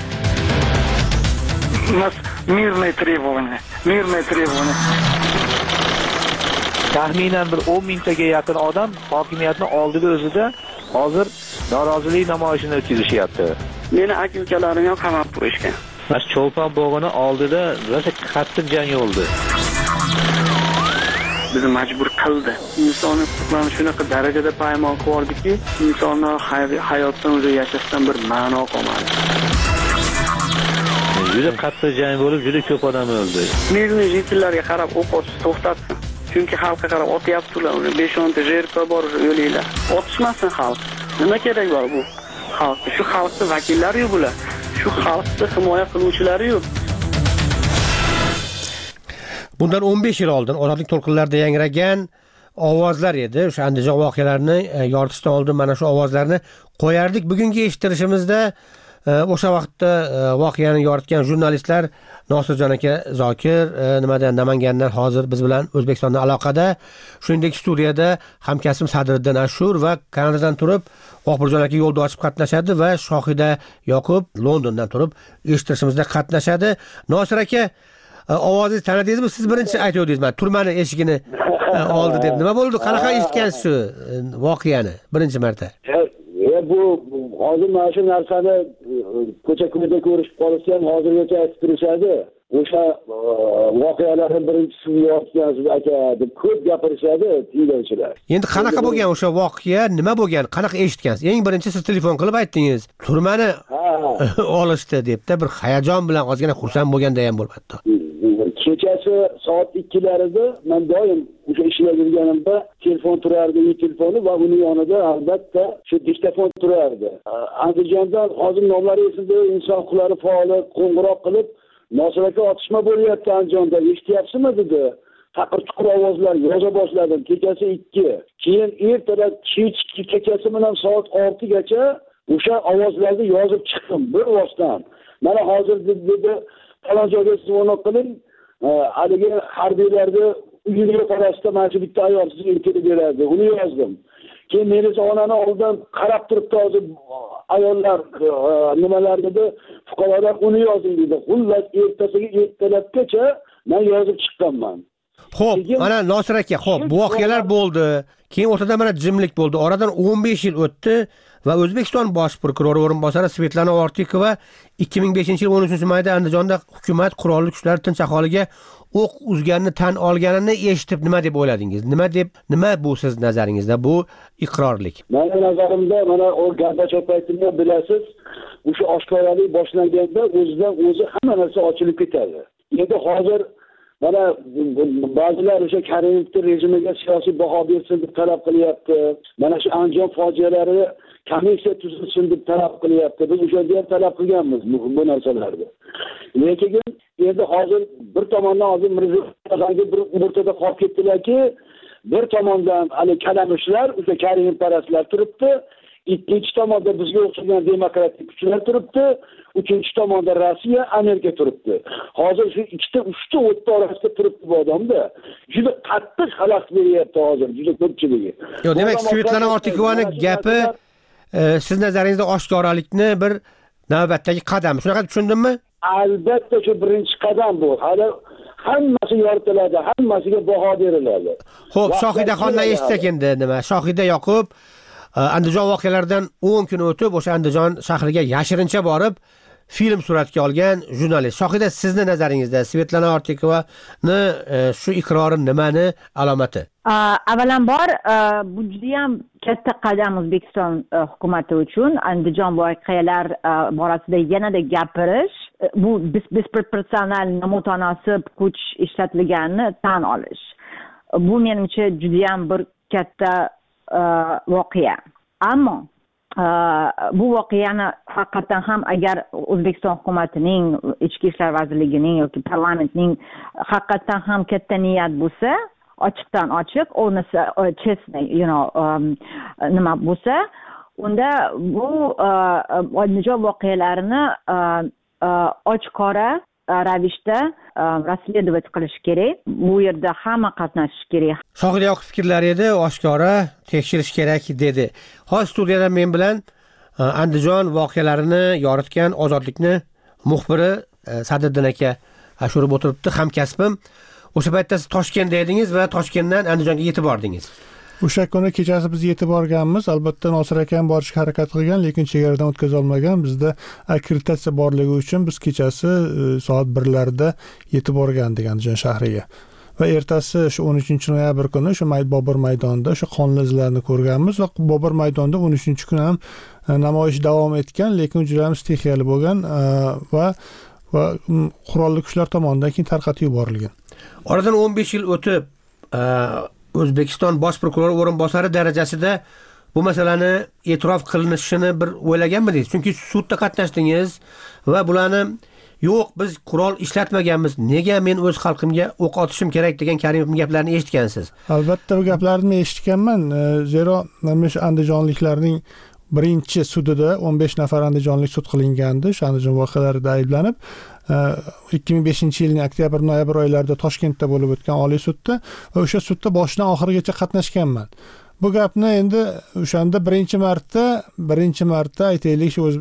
Mirные требования. Taxminan bir 10 mingtaga yaqin odam hokimiyatni oldida o'zida hozir norozilik namoyishini o'tkazishyapti. Meni aka-ukalarim ham qamab qo'yishgan. Mas Cho'lpon bog'ini oldida rosa qattiq jang bo'ldi. Bizni majbur qildi. Insonni huquqlarini shunaqa darajada paymon qildiki, insonlar hayotdan o'zi yashashdan bir ma'no qolmadi. Juda qattiq jang bo'lib, juda ko'p odam o'ldi. Mirni jitillarga qarab o'q otish to'xtatsin. Chunki xalqqa qarab otyaptilar, uni 5-10 ta jerka bor o'linglar. Otishmasin xalq. Nima kerak bor bu xalqqa? Shu xalqning vakillari-yu bular. Shu xalqni himoya qiluvchilari-yu. Bundan 15 yil oldin ozodlik to'lqinlarida yangragan ovozlar edi. O'sha Andijon voqealarini yoritishdan oldin mana shu ovozlarni qo'yardik. Bugungi eshittirishimizda o'sha vaqtda voqeani yoritgan jurnalistlar Nosirjon aka Zokir Namangandan hozir biz bilan O'zbekistonda aloqada. Shuningdek studiyada hamkasbim Sadriddin Ashur va Kanadadan turib Oqburjon aka yo'lda ochib qatnashadi va Shohida Yoqub Londondan turib eshittirishimizda qatnashadi. Nosir aka, ovozingizni tanidingizmi? Siz birinchi aytdingiz, men turmani eshigini oldi deb. Nima bo'ldi? Qanaqa eshitgansiz shu voqeani birinchi marta? Bu hozir mana shu narsani ko'cha-ko'yda ko'rishib qolsa ham hozirgacha aytib turishadi. O'sha voqealarning birinchisi yo'qkansiz aka deb ko'p gapirishadi tinglovchilar. Endi qanaqa bo'lgan o'sha voqea? Nima bo'lgan? Qanaqa eshitgansiz? Eng birinchi siz telefon qilib aytdingiz. Turmani olishdi debda bir hayajon bilan ozgina xursand bo'lganda ham bo'lmadi. Kechasi soat 2larida men doim o'sha ishlar yurganimda telefon turardi, uy telefoni va uni yonida albatta shu diktafon turardi. Andijondan hozir nomlari esimda inson huquqlari faoli qo'ng'iroq qilib, Nosir aka otishma bo'lyapti Andijonda, eshityapsizmi dedi. Taqir-tuqir ovozlar yoza boshladim. Kechasi 2. Keyin ertalab kechasi bilan soat 6 gacha o'sha ovozlarni yozib chiqdim bir vosdan. Mana hozir dedi falon joyga siz uni qiling. Haligi harbiylarni uyiga qarashda mana shu bitta ayol sizga kelib beradi. Uni yozdim. Keyin meni onani oldidan qarab turibdi hozir ayollar nimalar dedi, fuqarolar uni yozing dedi. Xullas ertasiga ertalabgacha men yozib chiqqanman. Xo'p, mana Nosir aka, xo'p, bu voqealar bo'ldi. Keyin o'rtada mana jimlik bo'ldi. Oradan 15 yil o'tdi va O'zbekiston bosh prokurori o'rinbosari Svetlana Ortiqova 2005-yil 13-mayda Andijonda hukumat qurolli kuchlari tinch aholiga o'q uzganini tan olganini eshitib nima deb o'yladingiz? Nima bu siz nazaringizda bu iqrorlik? Mening nazarimda mana o Gorbachev paytida bilasiz, o'sha oshkoralik boshlanganda o'zidan o'zi hamma narsa ochilib ketadi. Endi hozir mana ba'zilar o'sha Karimovning rejimiga siyosiy baho bersin deb talab qilyapti. Mana shu Andijon fojialari komissiya tuzilsin deb talab qilyapti. Biz o'shanda ham talab qilganmiz bu narsalarni. Lekin endi hozir bir tomondan hozir Mirziyoyevga bir o'rtada qolib ketdilarki, bir tomondan hali kalamushlar, o'sha Karimov parastlar turibdi. Ikkinchi tomonda bizga o'xshagan demokratik kuchlar turibdi. Uchinchi tomonda Rossiya, Amerika turibdi. Hozir shu uchta o'tda orasida turibdi bu odamda. Juda qattiq xalaqit beryapti hozir, juda ko'pchiligi. Yo'q, demak, Svetlana Ortiqovaning gapi siz nazaringizda oshkoralikni bir navbatdagi qadam. Shunaqa tushundimmi? Albatta shu birinchi qadam bu. Hali hammasi yoritiladi, hammasiga baho beriladi. Xo'p, Shohidaxondan eshitsak endi nima? Shohida Yoqub Andijon voqealaridan 10 kun o'tib o'sha Andijon shahriga yashirincha borib film suratga olgan jurnalist. Shohida, sizni nazaringizda Svetlana Ortiqovani shu iqrori nimani alomati? Avvalambor bu juda ham katta qadam O'zbekiston hukumati uchun Andijon voqealar borasida yanada gapirish, bu disproporsional nomutanosib kuch ishlatilganini tan olish. Bu menimcha juda ham bir katta voqea. Ammo bu voqeani haqiqatan ham agar O'zbekiston hukumatining, Ichki ishlar vazirligining yoki parlamentning haqiqatan ham katta niyat bo'lsa, ochiqdan ochiq, chestly, nima bo'lsa, unda bu Andijon voqealarini ochiqora ravishda расследовать qilish kerak. Bu yerda hamma qatnashish kerak. Shohida Yoqub fikrlari edi, oshkora tekshirish kerak dedi. Hozir studiyada men bilan Andijon voqealarini yoritgan Ozodlikni muxbiri Sadriddin aka ashurib o'tiribdi, hamkasbim. O'sha paytda siz Toshkentda edingiz va Toshkentdan Andijonga yetib bordingiz. O'sha kuni kechasi biz yetib borganmiz. Albatta Nosir akam borishga harakat qilgan, lekin chegaradan o'tkaza olmagan. Bizda akkreditatsiya borligi uchun biz kechasi soat 1larda yetib borgandik Andijon shahriga. Va ertasi shu 13-noyabr kuni shu Bobur maydonida shu qonli izlarni ko'rganmiz va Bobur maydonida 13-kuni ham namoyish davom etgan, lekin juda ham stixiyali bo'lgan va qurolli kuchlar tomonidan keyin tarqatib yuborilgan. Oradan 15 yil o'tib O'zbekiston bosh prokurori o'rinbosari darajasida bu masalani e'tirof qilinishini bir o'ylaganmidingiz? Chunki sudda qatnashdingiz va bularni yo'q, biz qurol ishlatmaganmiz, nega men o'z xalqimga o'q otishim kerak degan Karimovning gaplarini eshitgansiz. Albatta bu gaplarni eshitganman. Zero mana shu andijonliklarning birinchi sudida 15 nafar andijonlik sud qilingandi, shu Andijon voqealarida ayblanib 2005-yilning oktyabr-noyabr oylarida Toshkentda bo'lib o'tgan Oliy sudda va o'sha sudda boshidan oxirigacha qatnashganman. Bu gapni endi o'shanda birinchi marta aytaylik shu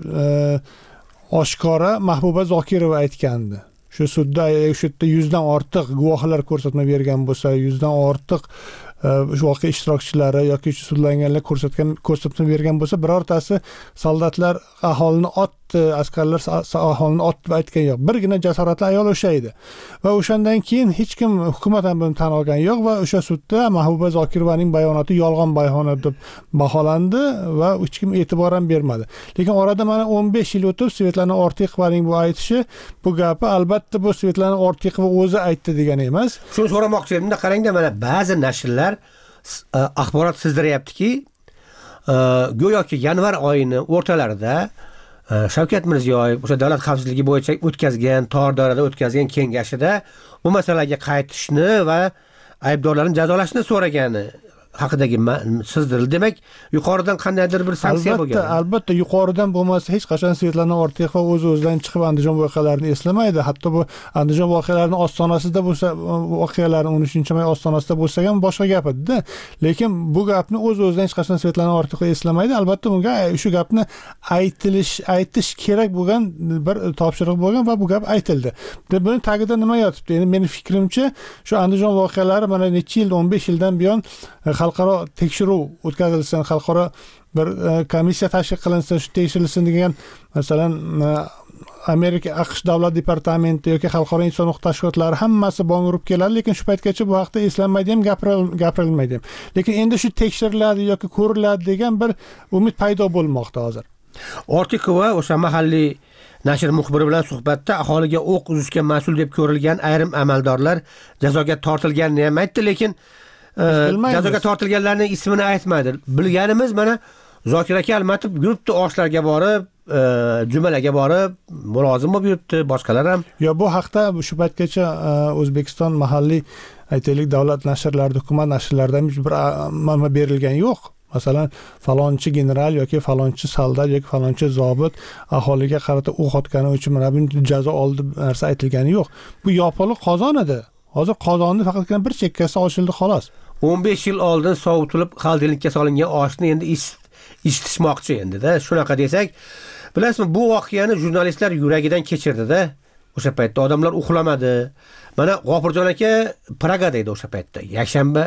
oshkora Mahbuba Zokirova aytgandi. Shu sudda 100 dan ortiq guvohlar ko'rsatma bergan bo'lsa, 100 dan ortiq shu voqea ishtirokchilari yoki sudlanganlar ko'rsatma bergan bo'lsa, birortasi soldatlar aholini otdi, askarlar aholini otdi deb aytgan yo'q. Birgina jasoratli ayol o'sha edi. Va o'shandan keyin hech kim hukumat ham buni tan olgan yo'q va o'sha sudda Mahbuba Zokirovaning bayonoti yolg'on bayonot deb baholandi va hech kim e'tibor ham bermadi. Lekin orada mana 15 yil o'tib Svetlana Ortiqovaning bu aytishi, bu gapi albatta bu Svetlana Ortiqova o'zi aytdi degani emas. Shuni so'ramoqchi edim, qarangda mana ba'zi nashrlar axborot sizdiryaptiki, go'yoki yanvar oyining o'rtalarida Shavkat Mirziyoyev o'sha davlat xavfsizligi bo'yicha o'tkazgan, tor doirada o'tkazgan kengashida bu masalaga qaytishni va aybdorlarni jazolashni so'ragani haqidagi sizdirildi. Demak, yuqoridan qandaydir bir sanksiya bo'lgan. Albatta, yuqoridan bo'lmasa hech qachon Svetlana Ortiqova o'z-o'zidan chiqib Andijon voqealarini eslamaydi. Hatto bu Andijon voqealarining ostonasida bo'lsa, voqealarning 13-may ostonasida bo'lsa ham boshqa gap edi-da. Lekin bu gapni o'z-o'zidan hech qachon Svetlana Ortiqova eslamaydi. Albatta bunga shu gapni aytish kerak bo'lgan bir topshiriq bo'lgan va bu gap aytildi. Buni tagida nima yotibdi? Endi mening fikrimcha, shu Andijon voqealari mana necha yil, 15 yildan buyon xalqaro tekshiruv o'tkazilsin, xalqaro bir komissiya tashkil qilinsin, shu tekshirilsin degan, masalan, Amerika AQSh davlat departamenti yoki xalqaro inson huquq tashkilotlari hammasi bong urib keladi, lekin shu paytgacha bu haqda eslanmaydi ham, gapirilmaydi ham. Lekin endi shu tekshiriladi yoki ko'riladi degan bir umid paydo bo'lmoqda hozir. Ortiqova o'sha mahalliy Nashr muxbiri bilan suhbatda aholiga o'q uzishga mas'ul deb ko'rilgan ayrim amaldorlar jazoga tortilganini ham aytdi, lekin jazoga tortilganlarning ismini aytmadi. Bilganimiz mana Zokir aka Almatov yuribdi, oshlarga borib, jumalarga borib, mulozim bo'lib yuribdi, boshqalar ham. Yo, bu haqda shu paytgacha O'zbekiston mahalliy aytaylik davlat nashrlarida, hukumat nashrlaridan hech bir ma'lumot berilgan yo'q. Masalan, falonchi general yoki falonchi soldat yoki falonchi zobit aholiga qarata o'q otgani uchun mana bunday jazo oldi narsa aytilgani yo'q. Bu yopiq qozon edi. Hozir qozonni faqatgina bir chekkasi ochildi xolos. 15 yil oldin sovutilib xaldilnikka solingan oshni endi isitishmoqchi endi-da. Shunaqa desak, bilasizmi, bu voqeani jurnalistlar yuragidan kechirdi-da. O'sha paytda odamlar uxlamadi. Mana G'ofurjon aka Pragada edi o'sha paytda. Yakshanba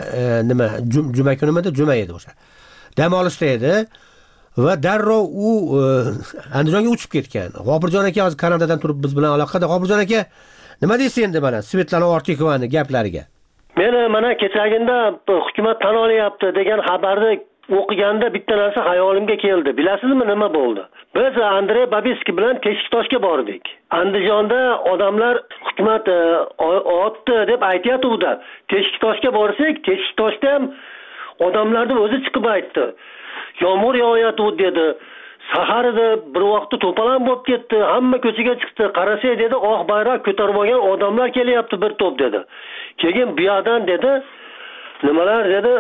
juma kunimida, juma edi o'sha. Dam olishda edi va darrov u Andijonga uchib ketgan. G'ofurjon aka hozir Kanadadan turib biz bilan aloqada. G'ofurjon aka, nima deysiz endi mana Svetlana Ortiqovaning gaplariga? Men mana kechagina hukumat tan olyapti degan xabarni o'qiganda bitta narsa hayolimga keldi. Bilasizmi nima bo'ldi? Biz Andrey Babiskiy bilan Teshiktoshga bordik. Andijonda odamlar hukumat otdi deb aytayotdi. Teshiktoshga borsak, Teshiktoshda ham odamlarning o'zi chiqib aytdi. Yomg'ir yog'ayotdi dedi. Sahar edi, bir vaqtda to'polon bo'lib ketdi. Hamma ko'chaga chiqdi. Qarasay dedi, oq bayroq ko'tarib olgan odamlar kelyapti bir to'p dedi. Keyin bu yoqdan dedi, nimalar dedi,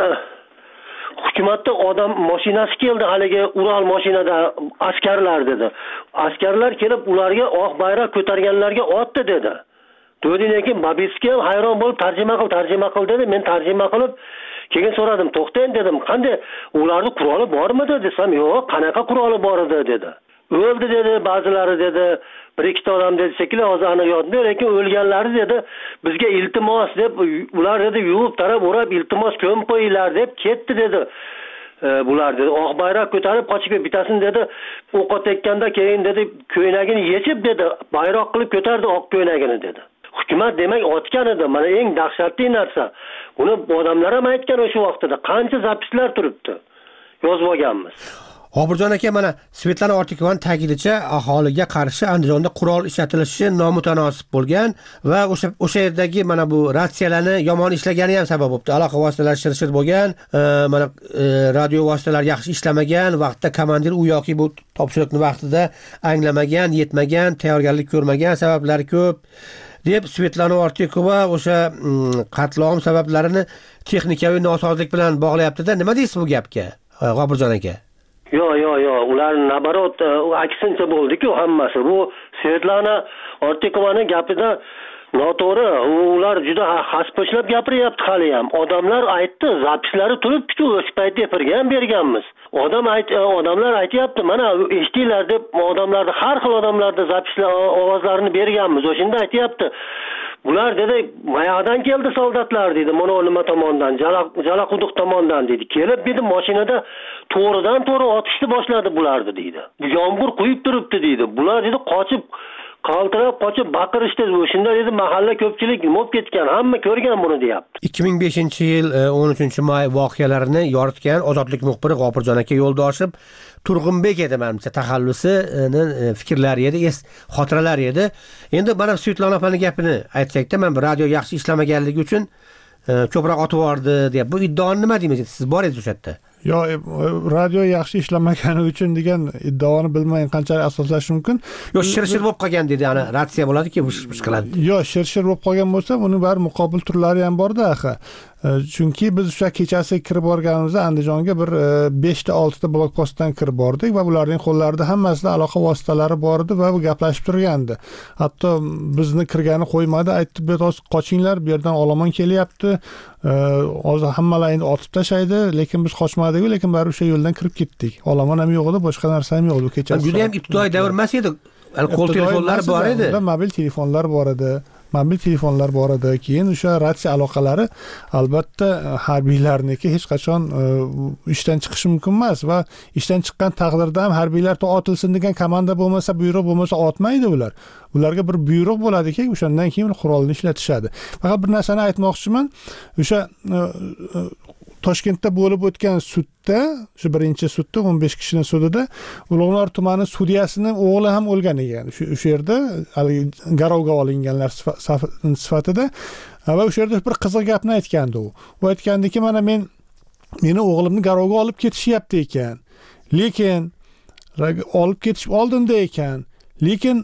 hukumatda odam mashinasi keldi, haligi Ural mashinada askarlar dedi. Askarlar kelib ularga oq bayroq ko'targanlarga otdi dedi. Lekin Babiskiy hayron bo'lib tarjima qil dedi. Men tarjima qilib keyin so'radim, to'xtang dedim, qanday ularni quroli bormidi desam, yo'q, qanaqa quroli bor edi dedi. O'ldi dedi, ba'zilari dedi, bir ikkita odam dedi, shekilli hozir aniq yodimda, lekin o'lganlari dedi, bizga iltimos deb ular dedi yuvib tarab o'rab iltimos ko'mib qo'yinglar deb ketdi dedi. Bular dedi, oq bayroq ko'tarib qochib bitasini dedi, o'q otayotganda keyin dedi, ko'ynagini yechib dedi, bayroq qilib ko'tardi oq ko'ynagini dedi. Hukumat demak otgan edi. Mana eng dahshatli narsa. Buni odamlar ham aytgan o'sha vaqtda. Qancha zapislar turibdi. Yozib olganmiz. G'ofurjon aka, mana Svetlana Ortiqovaning ta'kidincha aholiga qarshi Andijonda qurol ishlatilishi nomutanosib bo'lgan va o'sha yerdagi mana bu ratsiyalarni yomon ishlagani ham sabab bo'libdi. Aloqa vositalari shir bo'lgan, mana radio vositalari yaxshi ishlamagan, vaqtda komandir u yoki bu topshiriqni vaqtida anglamagan, yetmagan, tayyorgarlik ko'rmagan, sabablari ko'p deb Svetlana Ortiqova o'sha qatlom sabablarini texnikaviy nosozlik bilan bog'layapti-da. Nima deysiz bu gapga, G'ofurjon aka? Yo'q, ular nabarot aksincha bo'ldi-ku hammasi. Bu Svetlana Ortiqovaning gapida noto'g'ri. Ular juda haspo'shlab gapiryapti hali ham. Odamlar aytdi, zapislari turibdi-ku, o'sha paytda efirga berganmiz. Odamlar aytayapti, mana eshitinglar deb odamlarni har xil odamlarning zapislar ovozlarini berganmiz. O'shunda aytayapti. Bular dedi, mayoqdan keldi soldatlar dedi, mana nima tomondan, Jalaquduq tomondan dedi. Kelib dedi, mashinada to'g'ridan-to'g'ri otishni boshladi bularni dedi. Yomg'ir quyib turibdi dedi. Bular dedi qochib qaltirab qochib baqirishdi. O'shunda dedi mahalla ko'pchilik nima ketgan, hamma ko'rgan buni deyapti. 2005-yil 13-may voqealarini yoritgan Ozodlik muxbiri G'ofurjon aka Yo'ldoshov Turg'unbek edi menimcha taxallusini fikrlari edi, xotiralari edi. Endi mana Svetlana opaning gapini aytsakda, men radio yaxshi ishlamaganligi uchun ko'proq otib yubordi deb. Bu iddaoni nima deysiz? Siz bor edingiz o'sha yerda. Yo, radio yaxshi ishlamagani uchun degan iddaoni bilmayin qanchalik asoslash mumkin. Yo, shir bo'lib qolgan dedi, ana ratsiya bo'ladi-ki, bush qiladi. Yo, shir bo'lib qolgan bo'lsa, uning bari muqobil turlari ham bor-da, axir. Chunki biz o'sha kechasi kirib borganimizda Andijonga bir 5 ta 6 ta blokpostdan kirib bordik va ularning qo'llarida hammasida aloqa vositalari bor edi va bu gaplashib turgandi. Hatto bizni kirgani qo'ymadi, aytdi, "Betoz qochinglar, bu yerdan olomon kelyapti. Hozir hammalarini otib tashlaydi, lekin biz qochmadik, lekin bari o'sha yo'ldan kirib ketdik. Olomon ham yo'q edi, boshqa narsa ham yo'q edi kechasi." Juda ham ibtidoiy davr emas edi. Qo'l telefonlari bor edi. Mobil telefonlar bor edi. Keyin o'sha ratsiya aloqalari albatta harbiylarniki hech qachon ishdan chiqishi mumkin emas va ishdan chiqqan taqdirda ham harbiylar otilsin degan komanda bo'lmasa, buyruq bo'lmasa otmaydi ular. Ularga bir buyruq bo'ladiki, o'shandan keyin qurolni ishlatishadi. Faqat bir narsani aytmoqchiman. O'sha Toshkentda bo'lib o'tgan sudda, shu birinchi sudda 15 kishining sudida Ulug'nor tumani sudyasining o'g'li ham o'lgan ekan. O'sha yerda garovga olinganlar sifatida va o'sha yerda bir qiziq gapni aytgandi u. U aytgandiki, mana meni o'g'limni garovga olib ketishyapti ekan. Lekin olib ketishib oldinda ekan. Lekin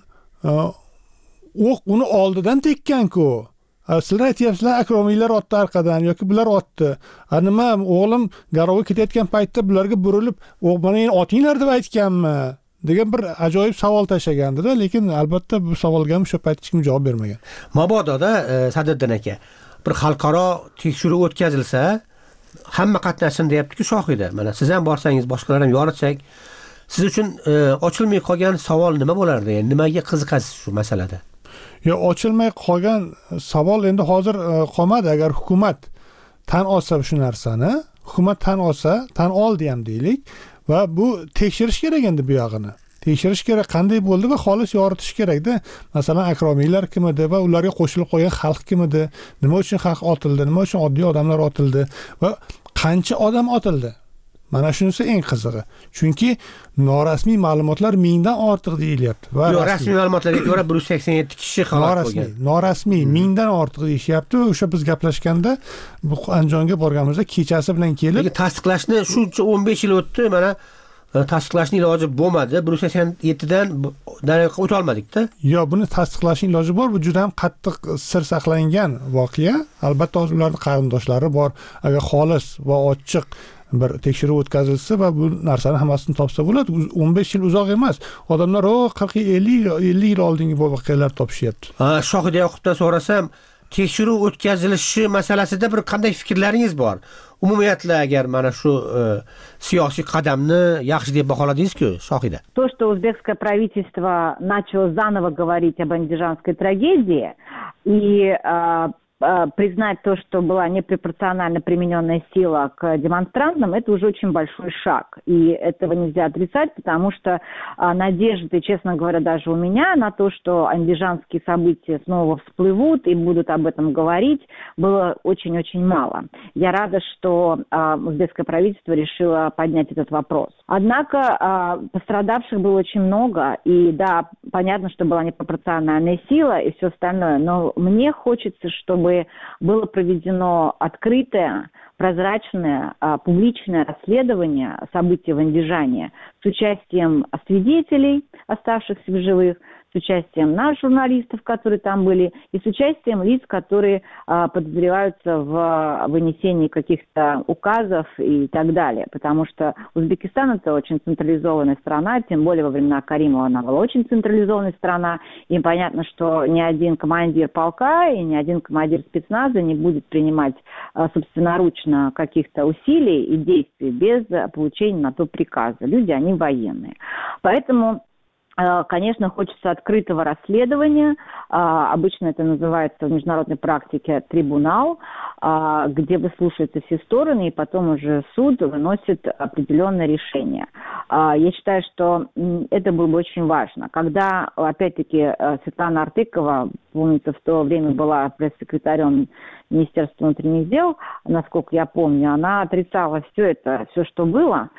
o'q uni oldidan tekkan-ku. Sizlar aytyapsizlar, akromiylar otdi orqadan yoki bular otdi. Nima, o'g'lim garovga ketayotgan paytda bularga burilib, "Mana endi otinglar" deb aytganmi? degan bir ajoyib savol tashlagandi-da, lekin albatta bu savolga ham o'sha payt hech kim javob bermagan. Mabododa Sadriddin aka, bir xalqaro tekshiruv o'tkazilsa, hamma qatnashsin deyapti-ku Shohida. Mana siz ham borsangiz, boshqalar ham yoritsak, siz uchun ochilmay qolgan savol nima bo'lardi? Yani nimaga qiziqasiz shu masalada? Ochilmay qolgan savol endi hozir qolmadi. Agar hukumat tan olsa shu narsani, hukumat tan olsa, tan oldi ham deylik va bu tekshirish kerak endi bu yog'ini. Tekshirish kerak, qanday bo'ldi va xolis yoritish kerak-da. Masalan, akromiylar kim edi va ularga qo'shilib qolgan xalq kim edi? Nima uchun xalq otildi? Nima uchun oddiy odamlar otildi? Va qancha odam otildi? Mana shunisi eng qizig'i. Chunki norasmiy ma'lumotlar mingdan ortiq deyilyapti. Va rasmiy ma'lumotlarga ko'ra 187 kishi halok bo'lgan. Norasmiy mingdan ortiq deyishyapti. O'sha biz gaplashganda bu Andijonga borganimizda kechasi bilan kelib, lekin tasdiqlashni shuncha 15 yil o'tdi, mana tasdiqlashning iloji bo'lmadi. 187 dan nariyoqqa o'ta olmadik-da. Yo, buni tasdiqlashning iloji bor. Bu juda ham qattiq sir saqlangan voqea. Albatta hozir ularning qarindoshlari bor. Agar xolis va ochiq bir tekshiruv o'tkazilsa va bu narsani hammasini topsa bo'ladi. 15 yil uzoq emas. Odamlar 40-50 yil oldingi bu voqealar topishyapti. Shohida Yoqubdan so'rasam, tekshiruv o'tkazilishi masalasida bir qanday fikrlaringiz bor? Umumiyatla agar mana shu siyosiy qadamni yaxshi deb baholadingiz-ku, Shohida. То, что узбекское правительство начало заново говорить об андижанской трагедии и признать то, что была непропорционально примененная сила к демонстрантам, это уже очень большой шаг. И этого нельзя отрицать, потому что надежды, честно говоря, даже у меня на то, что андижанские события снова всплывут и будут об этом говорить, было очень-очень мало. Я рада, что узбекское правительство решило поднять этот вопрос. Однако пострадавших было очень много, и да, понятно, что была непропорциональная сила и все остальное, но мне хочется, чтобы было проведено открытое, прозрачное, публичное расследование событий в Андижане с участием свидетелей, оставшихся в живых, с участием наших журналистов, которые там были, и с участием лиц, которые подозреваются в вынесении каких-то указов и так далее. Потому что Узбекистан – это очень централизованная страна, тем более во времена Каримова она была очень централизованная страна, и понятно, что ни один командир полка и ни один командир спецназа не будет принимать собственноручно каких-то усилий и действий без получения на то приказа. Люди, они военные. Поэтому, конечно, хочется открытого расследования. Обычно это называется в международной практике трибунал, где выслушиваются все стороны, и потом уже суд выносит определенное решение. Я считаю, что это было бы очень важно. Когда, опять-таки, Светлана Артыкова, помнится, в то время была пресс-секретарем Министерства внутренних дел, насколько я помню, она отрицала все это, все, что было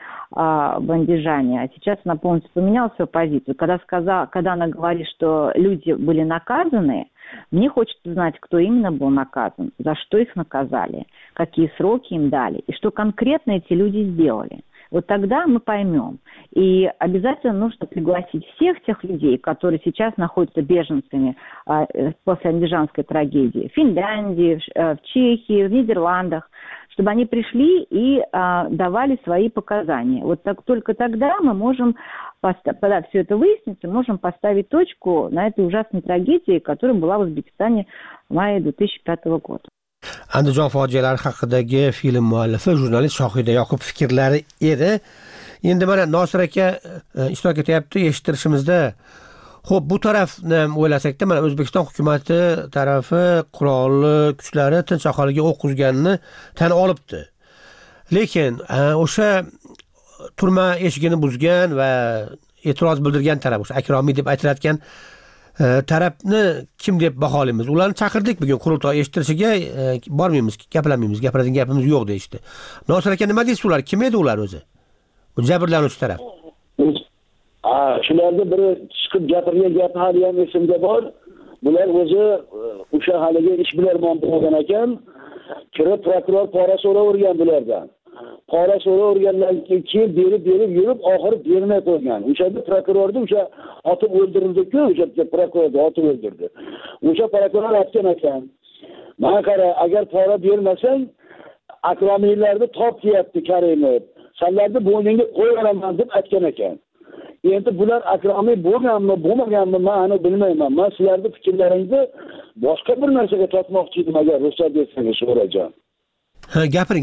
в Андижане, а сейчас она полностью поменяла свою позицию. Когда она говорит, что люди были наказаны, мне хочется знать, кто именно был наказан, за что их наказали, какие сроки им дали, и что конкретно эти люди сделали. Вот тогда мы поймем. И обязательно нужно пригласить всех тех людей, которые сейчас находятся беженцами после андижанской трагедии. В Финляндии, в Чехии, в Нидерландах, чтобы они пришли и давали свои показания. Вот только тогда мы можем, когда все это выяснится, можем поставить точку на этой ужасной трагедии, которая была в Узбекистане в мае 2005 года. Andijon fojialari haqidagi film muallifi jurnalist Shohida Yoqub fikrlari edi. Endi mana Nosir aka ishtirok etyapti eshittirishimizda. Xo'p, bu tarafni o'ylasak-da, mana O'zbekiston hukumatati tarafi qurolli kuchlari tinch aholiga o'q uzganini tan olibdi. Lekin o'sha turma eshigini buzgan va e'tiroz bildirgan taraf, o'sha akromiy deb aytilayotgan tarafni kim deb baholaymiz? Ularni chaqirdik bugun qurultoy eshittirishiga, bormaymiz, gaplanmaymiz, gapiradigan gapimiz yo'q deyishdi. Nosir aka, nima deysiz ular? Kim edi ular o'zi? Bu jabrlanuvchi taraf. Shularning biri chiqib gapirgan gapi hali ham esimda bor. Bular o'zi o'sha haligi ishbilarmon bo'lgan ekan, kirib prokuror pora so'ravergan bulardan. Pora so'ravergandan keyin berib yurib, oxiri bermay qo'ygan. O'shada prokurorni o'sha otib o'ldirildi-ku, o'sha prokurorni otib o'ldirdi. O'sha prokuror aytgan ekan, "Mana qara, agar pora bermasang, akromiylarni top kiyapti Karimov. Sanlarni bo'yningga qo'yaraman" deb aytgan ekan. Endi bular akromiy bo'lganmi, bo'lmaganmi, men bilmayman. Men sizlarning fikrlaringizni boshqa bir narsaga tortmoqchi edim, agar ruxsat bersangiz so'rajon. Ha, gapiring.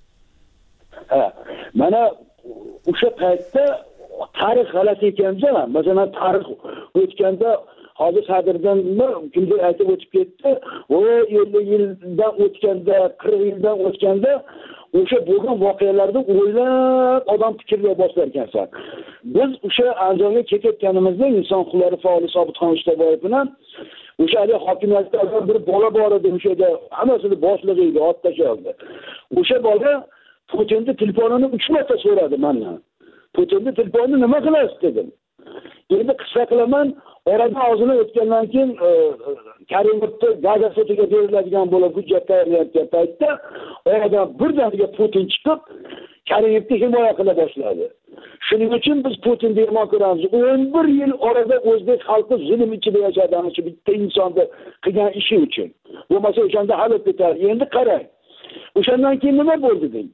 Ha, mana o'sha paytda tarix g'alati ekanda, masalan, tarix o'tganda hozir Sadirdan kimdir aytib o'tib ketdi, o 50 yildan o'tganda, 40 yildan o'tganda o'sha bo'lgan voqealarni o'ylab odam fikrlay boshlar ekansan. Biz o'sha Andijonga ketayotganimizda inson huquqlari faoli Sobitxon Ishtaboyev bilan o'sha hokimiyatda bir bola bor edi, o'shada hammasini boshlig'i edi, ot tashladi. O'sha bola Putinni telefonini 3 marta so'radi mendan. Putinni telefonini nima qilasiz dedim. Endi qissa qilaman, oradan og'zini o'tgandan keyin Karimovni gazetiga beriladigan bo'lib hujjat tayyorlayotgan paytda oradan birdaniga Putin chiqib Karimovni himoya qila boshladi. Shuning uchun biz Putinni yomon ko'ramiz. 11 yil orada o'zbek xalqi zulm ichida yashadi, ana shu bitta insonni qilgan ishi uchun. Bo'lmasa o'shanda halok ketar. Endi qarang. O'shandan keyin nima bo'ldi deng?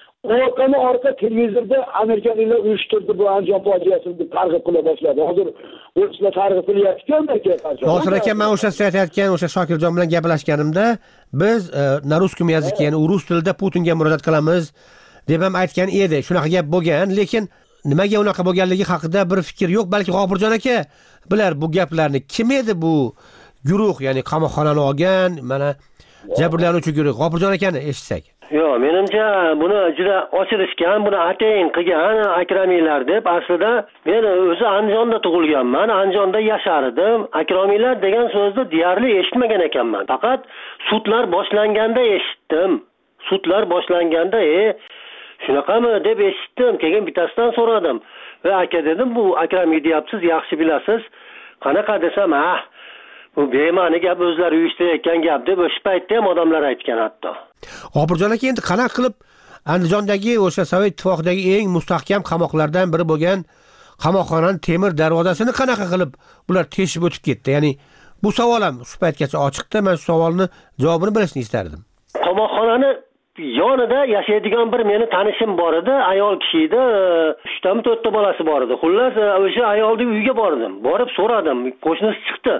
Orqa televizorda amerikaliklar uyushtirdi bu Andijon fojiasini targ'ib qila boshladi. Hozir o'zlar targ'ib qilyapti-ku. Nosir aka, men o'sha siz aytayotgan o'sha Shokirjon bilan gaplashganimda biz na ruskum yaziki, ya'ni rus tilida Putinga murojaat qilamiz deb ham aytgan edi. Shunaqa gap bo'lgan, lekin nimaga unaqa bo'lganligi haqida bir fikr yo'q. Balki G'ofurjon aka bilar bu gaplarni. Kim edi bu guruh, ya'ni qamoqxonani olgan, mana jabrlanuvchi guruh? G'ofurjon akani eshitsak. Yo'q, menimcha buni juda ochilishgan, buni atayin qilgan akromiylar deb. Aslida men o'zi Andijonda tug'ilganman, Andijonda yashardim. Akromiylar degan so'zni deyarli eshitmagan ekanman. Faqat sudlar boshlanganda eshitdim. Sudlar boshlanganda, shunaqami deb eshitdim. Keyin bittasidan so'radim. Va aka dedim, bu akramiy deyapsiz, yaxshi bilasiz. Qanaqa desam, bu bema'ni gap, o'zlari uyushtirayotgan gap deb o'sha paytda ham odamlar aytgan hatto. G'ofurjon aka, endi qanaqa qilib Andijondagi o'sha Sovet ittifoqidagi eng mustahkam qamoqlardan biri bo'lgan qamoqxonaning temir darvozasini qanaqa qilib bular teshib o'tib ketdi? Ya'ni bu savol ham shu paytgacha ochiqda. Men shu savolni javobini bilishni istardim. Qamoqxonani yonida yashaydigan bir meni tanishim bor edi, ayol kishi edi, 3 ta 4 ta bolasi bor edi. Xullas, o'sha ayolning uyiga bordim. Borib so'radim, qo'shnisi chiqdi.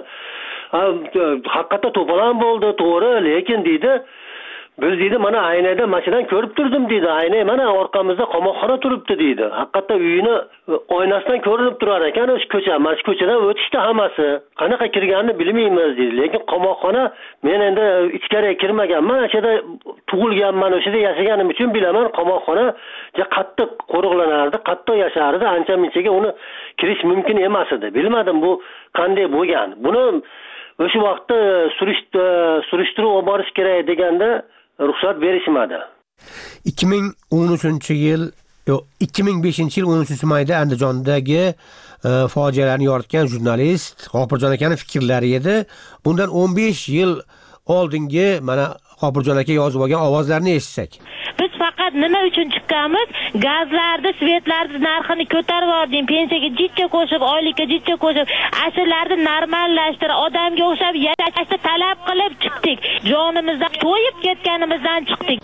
Haqiqatda to'polon bo'ldi, to'g'ri, lekin deydi, biz deydi, mana aynada mashinadan ko'rib turdim deydi. Ayna mana orqamizda qamoqxona turibdi deydi. Haqiqatda uyini oynasidan ko'rinib turar ekan, o'sha ko'cha, mana shu ko'chadan o'tishdi hammasi. Qanaqa kirganini bilmaymiz deydi. Lekin qamoqxona men endi ichkariga kirmaganman, o'shada tug'ilganman, o'shada yashaganim uchun bilaman, qamoqxona qattiq qo'riqlanardi, qattiq yashardi, ancha-munchaga uni kirish mumkin emas edi. Bilmadim bu qanday bo'lgan. Buni o'sha vaqtda surishtiruv olib borish kerak deganda ruxsat berishmadi. 2005-yil 13-mayda Andijondagi fojialarni yoritgan jurnalist G'ofurjon akaning fikrlari edi. Bundan 15 yil oldingi mana G'ofurjon aka yozib olgan ovozlarni eshitsak. Biz faqat nima uchun chiqqanmiz? Gazlarni, svetlarni narxini ko'tarib oldim, pensiyaga jichcha qo'shib, oylikka jichcha qo'shib, asrlarni normallashtirib, odamga o'xshab yashashni talab qilib chiqdik. Jonimizdan to'yib ketganimizdan chiqdik.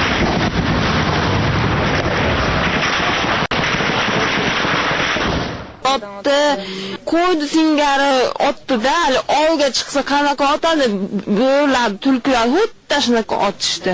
Otdi, qo'ydi singari otdi-da, hali ovga chiqsa qanaqa otadi? Bo'lar, tulkilar xuddi shunaqa otishdi.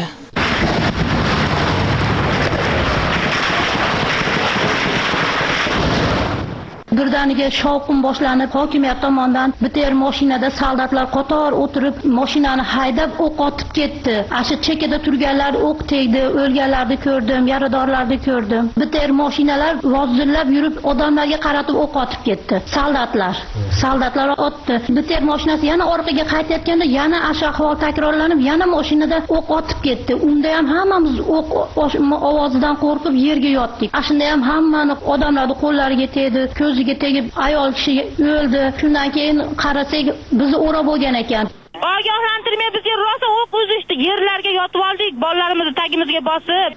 birdaniga shovqin boshlanib, hokimiyat tomonidan bitta mashinada soldatlar qator o'tirib, mashinani haydab o'q otib ketdi. Asha chekada turganlar o'q tegdi, o'lganlarni ko'rdim, yaradorlarni ko'rdim. Bitta mashinalar vozirlab yurib, odamlarga qaratib o'q otib ketdi. Soldatlar otdi. Bitta mashinasi yana orqaga qaytayotganda yana asha ahvol takrorlanib, yana mashinada o'q otib ketdi. Unda ham hammamiz o'q ovozidan qo'rqib yerga yotdik. Ashunda ham hammani odamlarning qo'llariga tegdi, ko'ziga tegib, ayol kishi o'ldi. Shundan keyin qarasak, bizni o'rab bo'lgan ekan. Ogohlantirmay bizga rosa o'q uzishdi. Yerlarga yotib oldik, bolalarimizni tagimizga bosib.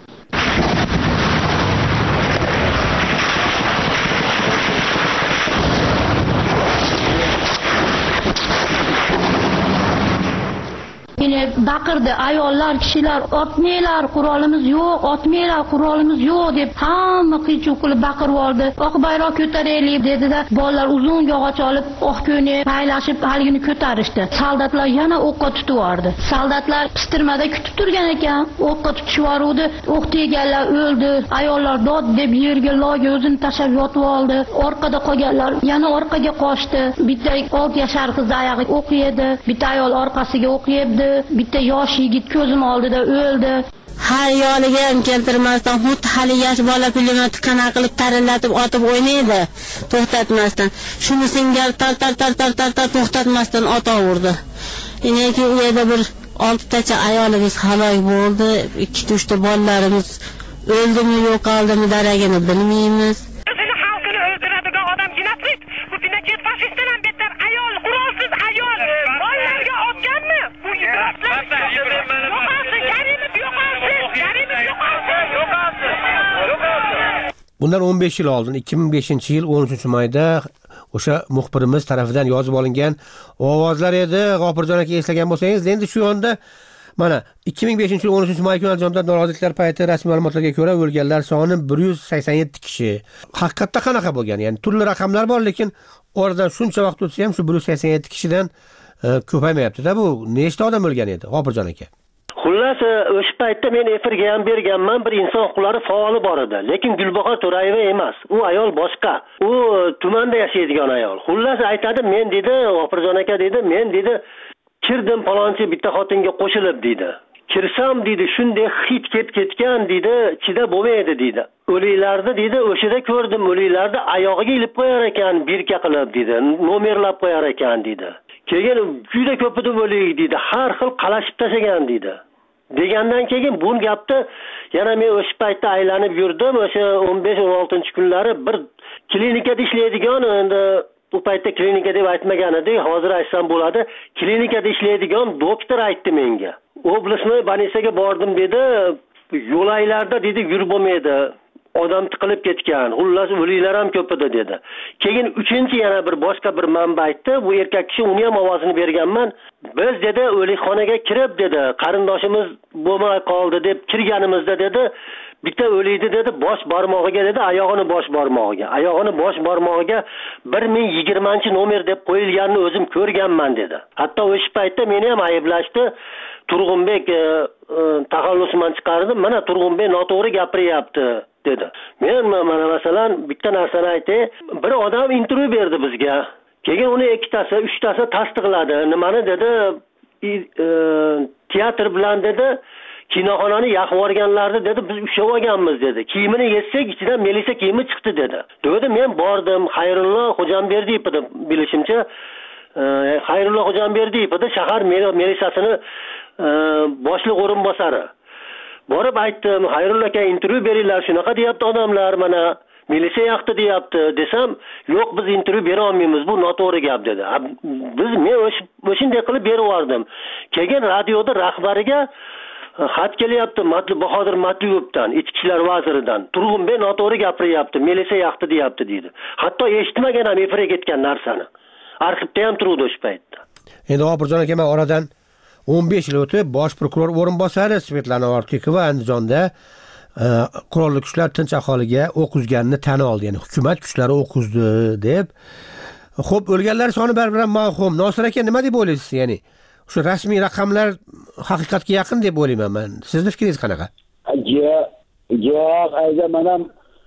Yine baqirdi ayollar, kishilar, otmanglar, qurolimiz yo'q, otmanglar, qurolimiz yo'q deb hamma qiy-chuv qilib baqirib oldi. Oq bayroq ko'taraylik dedi-da, bolalar uzun yog'och olib, oq ko'ni paylashib haligini ko'tarishdi. Soldatlar yana o'qqa tutib yordi. Soldatlar pistirmada kutib turgan ekan, o'qqa tutishib yoruvdi. O'q teganlar o'ldi, ayollar dod deb yerga loga o'zini tashlab yotib oldi. Orqada qolganlar yana orqaga qochdi. Bitta 6 yashar qiz oyog'iga o'q yedi, bitta ayol orqasiga o'q yedi. Bitta yosh yigit ko'zim oldida o'ldi. Har yoniga ham keltirmasdan, xuddi hali yosh bola pulemyot qana qilib tarillatib otib o'ynaydi, to'xtatmasdan. Shuni singar tar to'xtatmasdan otaverdi. Ineki u yerda bir 6 tacha ayolimiz halok bo'ldi, 2-3 ta bolalarimiz o'ldimi, yo'qoldimi daragini bilmaymiz. O'zini xalqini o'ldiradigan odam genotsid, bu genotsid faşistdan ham betar ayol, qurolsiz ayol. Bolalarga otganmi? Bu Bundan 15 yil oldin 2005-yil 13-mayda o'sha muxbirimiz tarafidan yozib olingan ovozlar edi. G'ofurjon aka eslagan bo'lsangiz, endi shu yonda mana 2005-yil 13-may kuni Andijonda noroziliklar payti rasmiy ma'lumotlarga ko'ra o'lganlar soni 187 kishi. Haqiqatda qanaqa bo'lgan? Ya'ni turli raqamlar bor, lekin oradan shuncha vaqt o'tsa ham shu 187 kishidan ko'paymayapti-da. Bu nechta odam o'lgan edi, G'ofurjon aka? Xullas, o'sha paytda men efirga ham berganman, bir inson huquqlari faoli bor edi, lekin Gulbahor To'rayeva emas. U ayol boshqa. U tumanda yashaydigan ayol. Xullas aytadi, men dedi, G'ofurjon aka dedi, men dedi, kirdim palonchi bitta xotinga qo'shilib dedi. Kirsam dedi, shunday hid ketgan dedi, chida bo'lmaydi dedi. O'liklarni dedi, o'shida ko'rdim, o'liklarni oyog'iga ilib qo'yar ekan, birka qilib dedi, nomerlab qo'yar ekan dedi. Keyin juda ko'p edi o'lik dedi, har xil qalashib tashagan dedi. Degandan keyin bu gapni yana men o'sha paytda aylanib yurdim, o'sha 15-16-kunlari bir klinikada ishlaydigan, endi bu paytda klinika deb aytmagan edi, hozir aytsam bo'ladi. Klinikada ishlaydigan doktor aytdi menga. Oblastnoy больницаga bordim dedi, yo'laylarda dedi yurib bo'lmaydi. Odam tiqilib ketgan. Xullas o'liklar ham ko'p edi dedi. Keyin 3-chi yana bir boshqa bir manba aytdi. Bu erkak kishi uni ham ovozini berganman. Biz dedi o'likxonaga kirib dedi, qarindoshimiz bo'lmay qoldi deb kirganimizda dedi, bitta o'likni dedi bosh barmog'iga dedi, oyog'ini bosh barmog'iga. Oyog'ini bosh barmog'iga 1020-nomer deb qo'yilganini o'zim ko'rganman dedi. Hatto o'sha paytda meni ham ayblashdi. Turg'unbek taxallusman chiqardim. Mana Turg'unbek noto'g'ri gapiryapti dedi. Men mana masalan bitta narsani aytay. Bir odam intervyu berdi bizga. Keyin uni 2tasi, 3tasi tasdiqladi. Nimani dedi? Teatr bilan dedi, kinoxonani yoqib yuborganlarni dedi, biz ushlab olganmiz dedi. Kiyimini yetsak, ichidan Melisa kiyimi chiqdi dedi. Dedi, men bordim, Xayrullo Xo'janberdiyev edi bilishimcha. Xayrullo Xo'janberdiyev edi, shahar melisasini boshliq o'rinbosari. Borib aytdim, Xayrullo aka intervyu beringlar, shunaqa deyapti odamlar, mana milisa yoqdi deyapti desam, yo'q biz intervyu bera olmaymiz, bu noto'g'ri gap dedi. Men o'shanday qilib berib yubordim. Keyin radioda rahbariga xat kelyapti, Bahodir Matliyevdan, ichki ishlar vaziridan. Turg'unbek noto'g'ri gapiryapti, milisa yoqdi deyapti dedi. Hatto eshitmagan ham efirga ketgan narsani. Arxivda ham turuvdi o'sha paytda. Endi G'ofurjon aka, men oradan 15 yil o'tib bosh prokuror o'rinbosari Svetlana Ortiqova Andijonda qurolli kuchlar tinch aholiga o'q uzganini tan oldi. Ya'ni hukumat kuchlari o'q uzdi deb. Xo'p, o'lganlar soni baribir ma'lum. Nosir aka, nima deb o'ylaysiz? Ya'ni shu rasmiy raqamlar haqiqatga yaqin deb o'ylayman men. Sizning fikringiz qanaqa? Yo'q, ayda men ham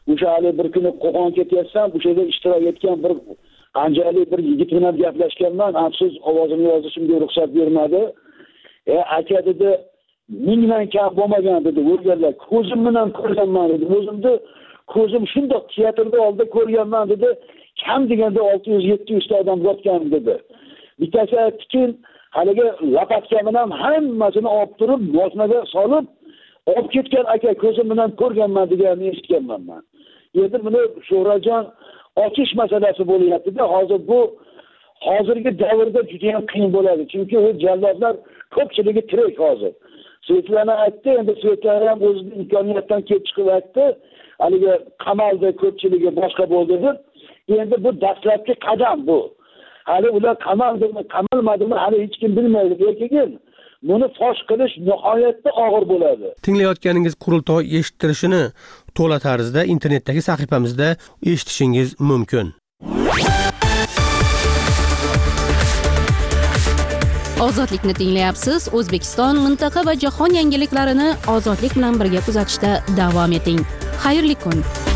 o'sha hali bir kuni Qo'qon ketyapsam, o'sha yerda ishtirok etgan bir qanchalik bir yigit bilan gaplashganman, afsus ovozimni yozishimga ruxsat bermadi. Aka dedi, 1000 dan kam bo'lmagan dedi, o'rganlar. Ko'zim bilan ko'rganman dedi. O'zimni ko'zim shundoq teatrda oldida ko'rganman dedi. Kam deganda 600-700 ta odam yotgan dedi. Bittasi aytdikin, haligi lapatka bilan hammasini olib turib, mashinaga solib, olib ketgan aka ko'zim bilan ko'rganman deganini eshitganman men. Endi buni Sho'rajon ochish masalasi bo'lyapti-da, hozir bu hozirgi davrda juda ham qiyin bo'ladi. Chunki u jallodlar ko'pchiligi tirik hozir. Svetlana aytdi, endi Svetlana ham o'zining imkoniyatdan kelib chiqib aytdi, haligi qamalda ko'pchiligi boshqa bo'ldi deb. Endi bu dastlabki qadam bu. Hali ular qamaldimi, qamalmadimi hali hech kim bilmaydi. Lekin buni fosh qilish nihoyatda og'ir bo'ladi. Tinglayotganingiz qurultoy eshittirishini to'la tarzda internetdagi sahifamizda eshitishingiz mumkin. Ozodlikni tinglayapsiz. O'zbekiston, mintaqa va jahon yangiliklarini ozodlik bilan birga kuzatishda davom eting. Xayrli kun.